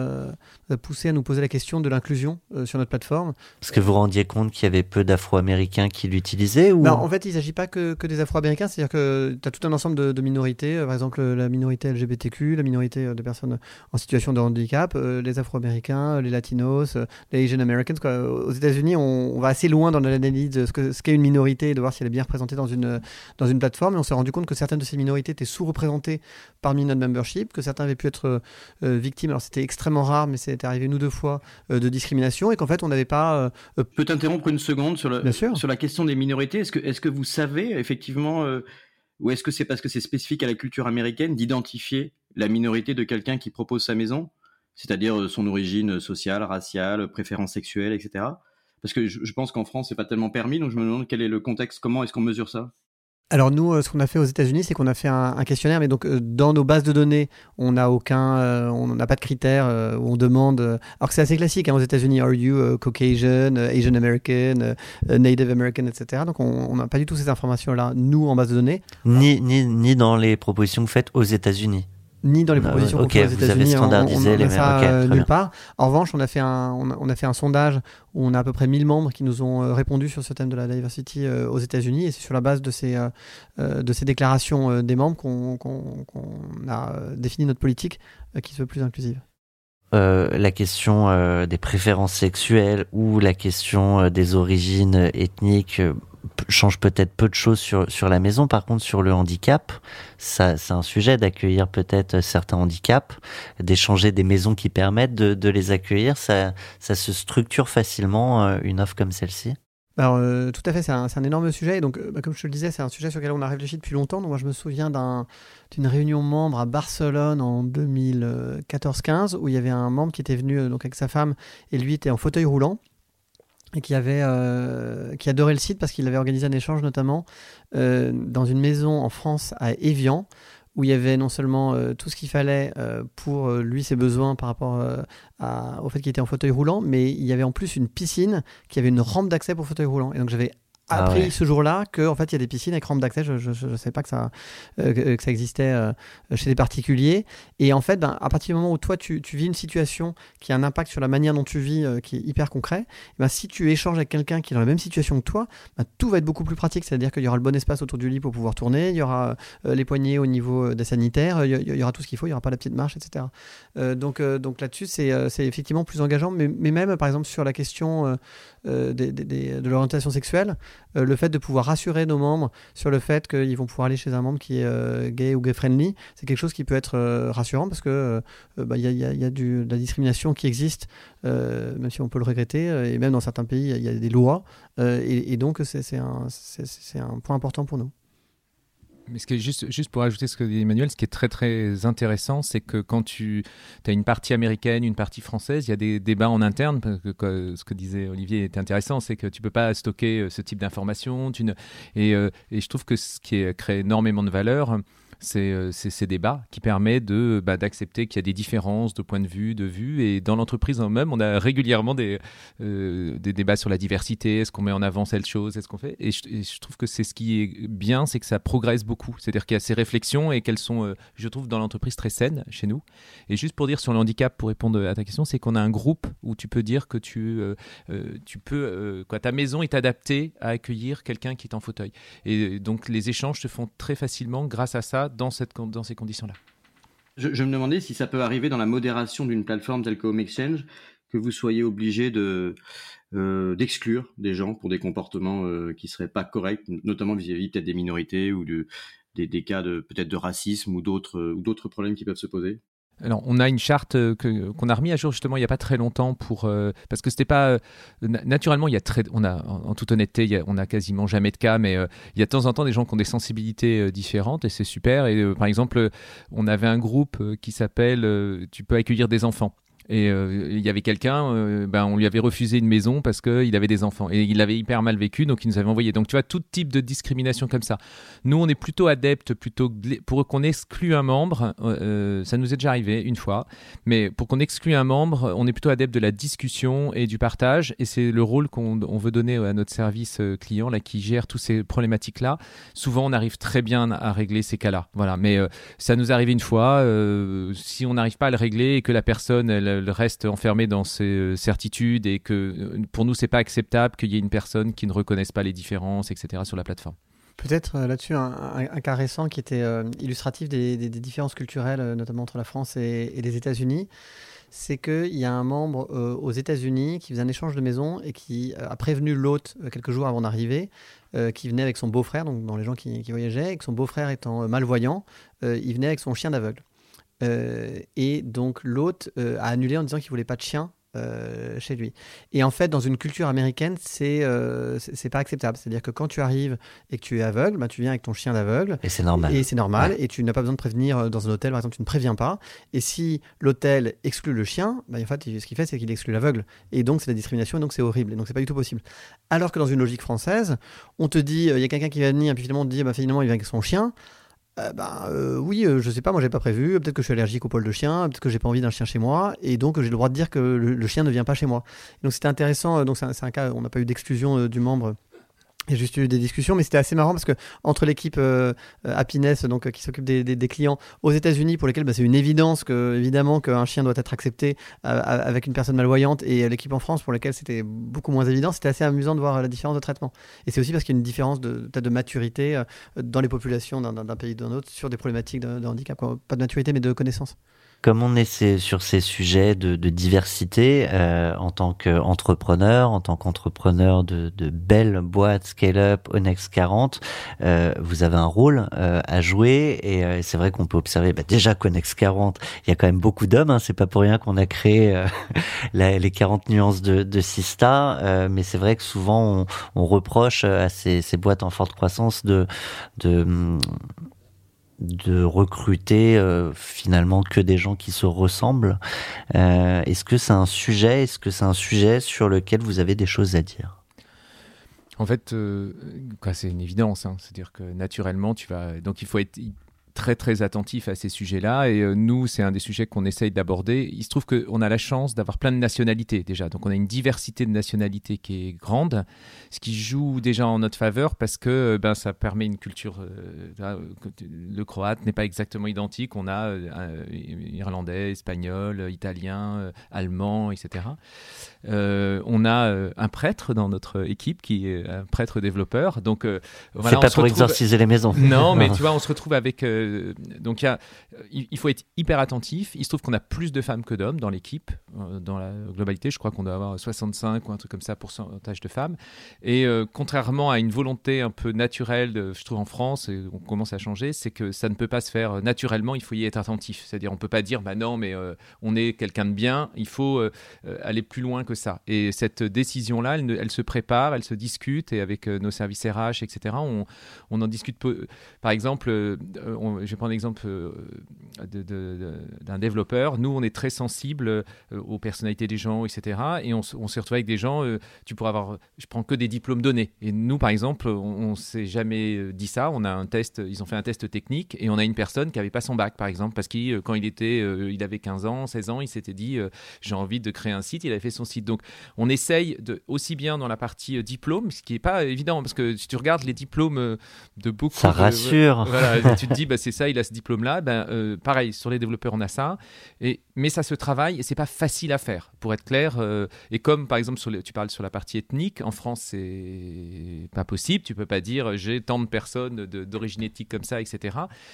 à nous poser la question de l'inclusion sur notre plateforme. Parce que vous rendiez compte qu'il y avait peu d'Afro-Américains qui l'utilisaient ou... En fait, il ne s'agit pas que des Afro-Américains, c'est-à-dire que tu as tout un ensemble de minorités, par exemple la minorité LGBTQ, la minorité de personnes en situation de handicap, les Afro-Américains, les Latinos, les Asian Americans. Aux États-Unis, on va assez loin dans l'analyse de ce qu'est une minorité et de voir si elle est bien représentée dans une plateforme. Et on s'est rendu compte que certaines de ces minorités étaient sous-représentées parmi notre membership, que certains avaient pu être victimes. Alors c'était extrêmement rare, mais c'est arrivé une ou deux fois de discrimination, et qu'en fait on n'avait pas. Peut t'interrompre une seconde sur la question des minorités. Est-ce que vous savez effectivement ou est-ce que c'est parce que c'est spécifique à la culture américaine d'identifier la minorité de quelqu'un qui propose sa maison, c'est-à-dire son origine sociale, raciale, préférence sexuelle, etc. Parce que je pense qu'en France, c'est pas tellement permis, donc je me demande quel est le contexte, comment est-ce qu'on mesure ça ? Alors nous, ce qu'on a fait aux États-Unis, c'est qu'on a fait un questionnaire, mais donc dans nos bases de données, on n'a pas de critères où on demande. Alors que c'est assez classique aux États-Unis. Are you Caucasian, Asian American, Native American, etc. Donc on n'a pas du tout ces informations-là nous en base de données. Ni dans les propositions que vous faites aux États-Unis. Ni dans les propositions qu'on fait aux États-Unis, vous avez standardisé on a ça nulle part. En revanche, on a fait un sondage où on a à peu près 1000 membres qui nous ont répondu sur ce thème de la diversity aux États-Unis, et c'est sur la base de ces déclarations des membres qu'on a défini notre politique qui se veut plus inclusive. La question des préférences sexuelles ou la question des origines ethniques change peut-être peu de choses sur la maison. Par contre, sur le handicap, ça, c'est un sujet d'accueillir peut-être certains handicaps, d'échanger des maisons qui permettent de les accueillir. Ça se structure facilement, une offre comme celle-ci. Alors, tout à fait, c'est un énorme sujet. Et donc, comme je te le disais, c'est un sujet sur lequel on a réfléchi depuis longtemps. Donc, moi, je me souviens d'une réunion membre à Barcelone en 2014-15 où il y avait un membre qui était venu donc avec sa femme, et lui était en fauteuil roulant, et qui adorait le site parce qu'il avait organisé un échange notamment dans une maison en France à Évian, où il y avait non seulement tout ce qu'il fallait pour lui, ses besoins par rapport au fait qu'il était en fauteuil roulant, mais il y avait en plus une piscine qui avait une rampe d'accès pour fauteuil roulant. Et donc j'avais appris ce jour-là qu'en fait il y a des piscines avec rampe d'accès. Je ne savais pas que ça existait chez des particuliers. Et en fait, à partir du moment où toi tu vis une situation qui a un impact sur la manière dont tu vis, qui est hyper concret, si tu échanges avec quelqu'un qui est dans la même situation que toi, tout va être beaucoup plus pratique. C'est-à-dire qu'il y aura le bon espace autour du lit pour pouvoir tourner, il y aura les poignées au niveau des sanitaires, il y aura tout ce qu'il faut, il n'y aura pas la petite marche, etc. Donc là-dessus, c'est effectivement plus engageant. Mais même, par exemple, sur la question de l'orientation sexuelle, le fait de pouvoir rassurer nos membres sur le fait qu'ils vont pouvoir aller chez un membre qui est gay ou gay-friendly, c'est quelque chose qui peut être rassurant, parce que y a de la discrimination qui existe, même si on peut le regretter, et même dans certains pays, il y a des lois, et donc c'est un point important pour nous. Mais ce qui est juste pour ajouter ce que dit Emmanuel, ce qui est très très intéressant, c'est que quand tu as une partie américaine, une partie française, il y a des débats en interne. Parce que ce que disait Olivier est intéressant, c'est que tu peux pas stocker ce type d'informations. Et je trouve que ce qui crée énormément de valeur, c'est ces débats qui permettent d'accepter qu'il y a des différences de point de vue. Et dans l'entreprise même, on a régulièrement des débats sur la diversité. Est-ce qu'on met en avant cette chose? Est-ce qu'on fait? Et je trouve que c'est ce qui est bien, c'est que ça progresse beaucoup. C'est-à-dire qu'il y a ces réflexions et qu'elles sont, je trouve, dans l'entreprise très saines chez nous. Et juste pour dire sur le handicap, pour répondre à ta question, c'est qu'on a un groupe où tu peux dire que ta maison est adaptée à accueillir quelqu'un qui est en fauteuil. Et donc les échanges se font très facilement grâce à ça dans ces conditions-là. Je me demandais si ça peut arriver dans la modération d'une plateforme telle que Home Exchange, que vous soyez obligé d'exclure des gens pour des comportements qui ne seraient pas corrects, notamment vis-à-vis peut-être des minorités ou des cas peut-être de racisme ou d'autres problèmes qui peuvent se poser. Alors, on a une charte qu'on a remis à jour justement il n'y a pas très longtemps parce que c'était pas naturellement en toute honnêteté on a quasiment jamais de cas, mais il y a de temps en temps des gens qui ont des sensibilités différentes et c'est super. Et par exemple, on avait un groupe qui s'appelle tu peux accueillir des enfants. Et il y avait quelqu'un, on lui avait refusé une maison parce qu'il avait des enfants. Et il l'avait hyper mal vécu, donc il nous avait envoyé. Donc tu vois, tout type de discrimination comme ça. Nous, on est plutôt adeptes, pour qu'on exclue un membre, ça nous est déjà arrivé une fois, mais pour qu'on exclue un membre, on est plutôt adepte de la discussion et du partage. Et c'est le rôle qu'on veut donner à notre service client là, qui gère toutes ces problématiques-là. Souvent, on arrive très bien à régler ces cas-là. Voilà. Mais ça nous est arrivé une fois. Si on n'arrive pas à le régler et que la personne... Elle reste enfermé dans ses certitudes et que pour nous c'est pas acceptable qu'il y ait une personne qui ne reconnaisse pas les différences, etc. sur la plateforme. Peut-être là-dessus un cas récent qui était illustratif des différences culturelles, notamment entre la France et les États-Unis. C'est qu'il y a un membre aux États-Unis qui faisait un échange de maison et qui a prévenu l'hôte quelques jours avant d'arriver, qui venait avec son beau-frère, donc dans les gens qui voyageaient, et que son beau-frère étant malvoyant, il venait avec son chien d'aveugle. Et donc l'hôte a annulé en disant qu'il voulait pas de chien chez lui. Et en fait, dans une culture américaine, c'est pas acceptable. C'est-à-dire que quand tu arrives et que tu es aveugle, tu viens avec ton chien d'aveugle. Et c'est normal. Ouais. Et tu n'as pas besoin de prévenir dans un hôtel, par exemple, tu ne préviens pas. Et si l'hôtel exclut le chien, en fait, ce qu'il fait, c'est qu'il exclut l'aveugle. Et donc, c'est la discrimination, et donc c'est horrible. Et donc, c'est pas du tout possible. Alors que dans une logique française, on te dit, il y a quelqu'un qui va venir, et puis finalement, on te dit, finalement, il vient avec son chien. Oui, je sais pas, moi j'ai pas prévu, peut-être que je suis allergique au poil de chien, peut-être que j'ai pas envie d'un chien chez moi, et donc j'ai le droit de dire que le chien ne vient pas chez moi. Et donc c'était intéressant, donc c'est un cas, on n'a pas eu d'exclusion du membre. Il y a juste eu des discussions, mais c'était assez marrant parce que entre l'équipe Happiness, donc qui s'occupe des clients aux États-Unis, pour lesquels c'est une évidence évidemment qu'un chien doit être accepté avec une personne malvoyante, et l'équipe en France pour laquelle c'était beaucoup moins évident, c'était assez amusant de voir la différence de traitement. Et c'est aussi parce qu'il y a une différence de maturité dans les populations d'un pays ou d'un autre sur des problématiques de handicap, quoi. Pas de maturité, mais de connaissance. Comme on est sur ces sujets de diversité, en tant qu'entrepreneur, de belles boîtes scale-up, Onex 40, vous avez un rôle à jouer, et c'est vrai qu'on peut observer déjà qu'Onex 40, il y a quand même beaucoup d'hommes, c'est pas pour rien qu'on a créé les 40 nuances de Sista, mais c'est vrai que souvent on reproche à ces boîtes en forte croissance de recruter finalement que des gens qui se ressemblent. Est-ce que c'est un sujet sur lequel vous avez des choses à dire? En fait, c'est une évidence. C'est-à-dire que naturellement, donc il faut être très très attentif à ces sujets-là, et nous c'est un des sujets qu'on essaye d'aborder. Il se trouve qu'on a la chance d'avoir plein de nationalités déjà, donc on a une diversité de nationalités qui est grande, ce qui joue déjà en notre faveur parce que ça permet une culture, le croate n'est pas exactement identique, on a irlandais, espagnol, italien, allemand, etc. On a un prêtre dans notre équipe qui est un prêtre développeur, donc voilà, c'est pas pour exorciser les maisons. Non, mais tu vois, on se retrouve avec donc il faut être hyper attentif. Il se trouve qu'on a plus de femmes que d'hommes dans l'équipe. Dans la globalité, je crois qu'on doit avoir 65 ou un truc comme ça pourcentage de femmes. Et contrairement à une volonté un peu naturelle, je trouve en France, et on commence à changer, c'est que ça ne peut pas se faire naturellement. Il faut y être attentif. C'est-à-dire, on peut pas dire, non, mais on est quelqu'un de bien. Il faut aller plus loin que ça. Et cette décision-là, elle se prépare, elle se discute, et avec nos services RH, etc., on en discute peu. Par exemple, je vais prendre l'exemple d'un développeur. Nous, on est très sensible aux personnalités des gens, etc. Et on s'est retrouvé avec des gens, tu pourras avoir, je prends que des diplômes donnés. Et nous, par exemple, on s'est jamais dit ça. On a un test, ils ont fait un test technique, et on a une personne qui avait pas son bac, par exemple, parce que quand il avait 15 ans, 16 ans, il s'était dit, j'ai envie de créer un site, il avait fait son site. Donc, on essaye aussi bien dans la partie diplôme, ce qui est pas évident, parce que si tu regardes les diplômes de beaucoup... Ça rassure. Voilà, tu te dis, c'est ça, il a ce diplôme-là. Pareil, sur les développeurs, on a ça. Mais ça se travaille, et c'est pas facile à faire, pour être clair. Et comme, par exemple, tu parles sur la partie ethnique, en France, c'est pas possible. Tu peux pas dire, j'ai tant de personnes d'origine ethnique comme ça, etc.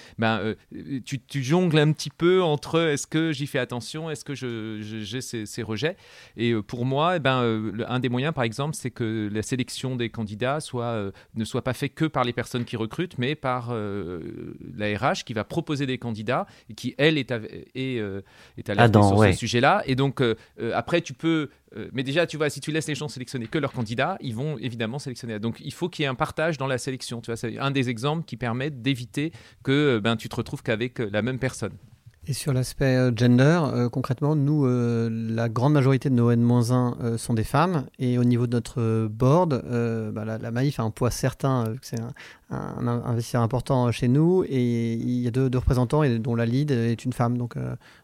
Tu jongles un petit peu entre, est-ce que j'y fais attention, est-ce que j'ai ces rejets. Et pour moi, un des moyens, par exemple, c'est que la sélection des candidats ne soit pas faite que par les personnes qui recrutent, mais par la RH qui va proposer des candidats et qui, elle, est alertée sur ce sujet-là. Et donc, après, tu peux... mais déjà, tu vois, si tu laisses les gens sélectionner que leurs candidats, ils vont évidemment sélectionner. Donc, il faut qu'il y ait un partage dans la sélection. Tu vois, c'est un des exemples qui permettent d'éviter que tu te retrouves qu'avec la même personne. Et sur l'aspect gender, concrètement, nous, la grande majorité de nos N-1 sont des femmes. Et au niveau de notre board, la Maïf a un poids certain, c'est un investisseur important chez nous. Et il y a deux représentants, dont la lead est une femme. Donc,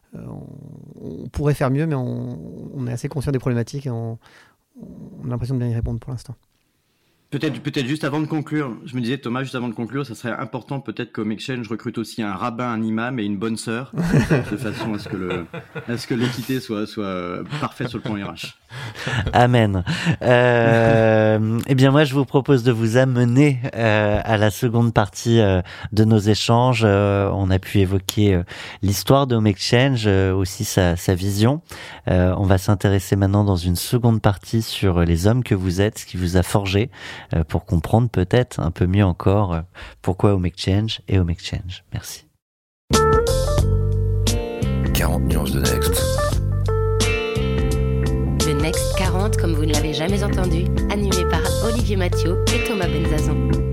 on pourrait faire mieux, mais on est assez conscient des problématiques et on a l'impression de bien y répondre pour l'instant. Peut-être juste avant de conclure, je me disais, Thomas, juste avant de conclure, ça serait important peut-être qu'au Make-Change recrute aussi un rabbin, un imam et une bonne sœur, de façon à ce que l'équité soit parfaite sur le plan RH. Amen. Eh bien, moi, je vous propose de vous amener à la seconde partie de nos échanges. On a pu évoquer l'histoire de Make-Change, aussi sa vision. On va s'intéresser maintenant dans une seconde partie sur les hommes que vous êtes, ce qui vous a forgé, pour comprendre peut-être un peu mieux encore pourquoi Make-Change et Make-Change. Merci. 40 nuances de Next. Le Next 40 comme vous ne l'avez jamais entendu, animé par Olivier Mathieu et Thomas Benzazon.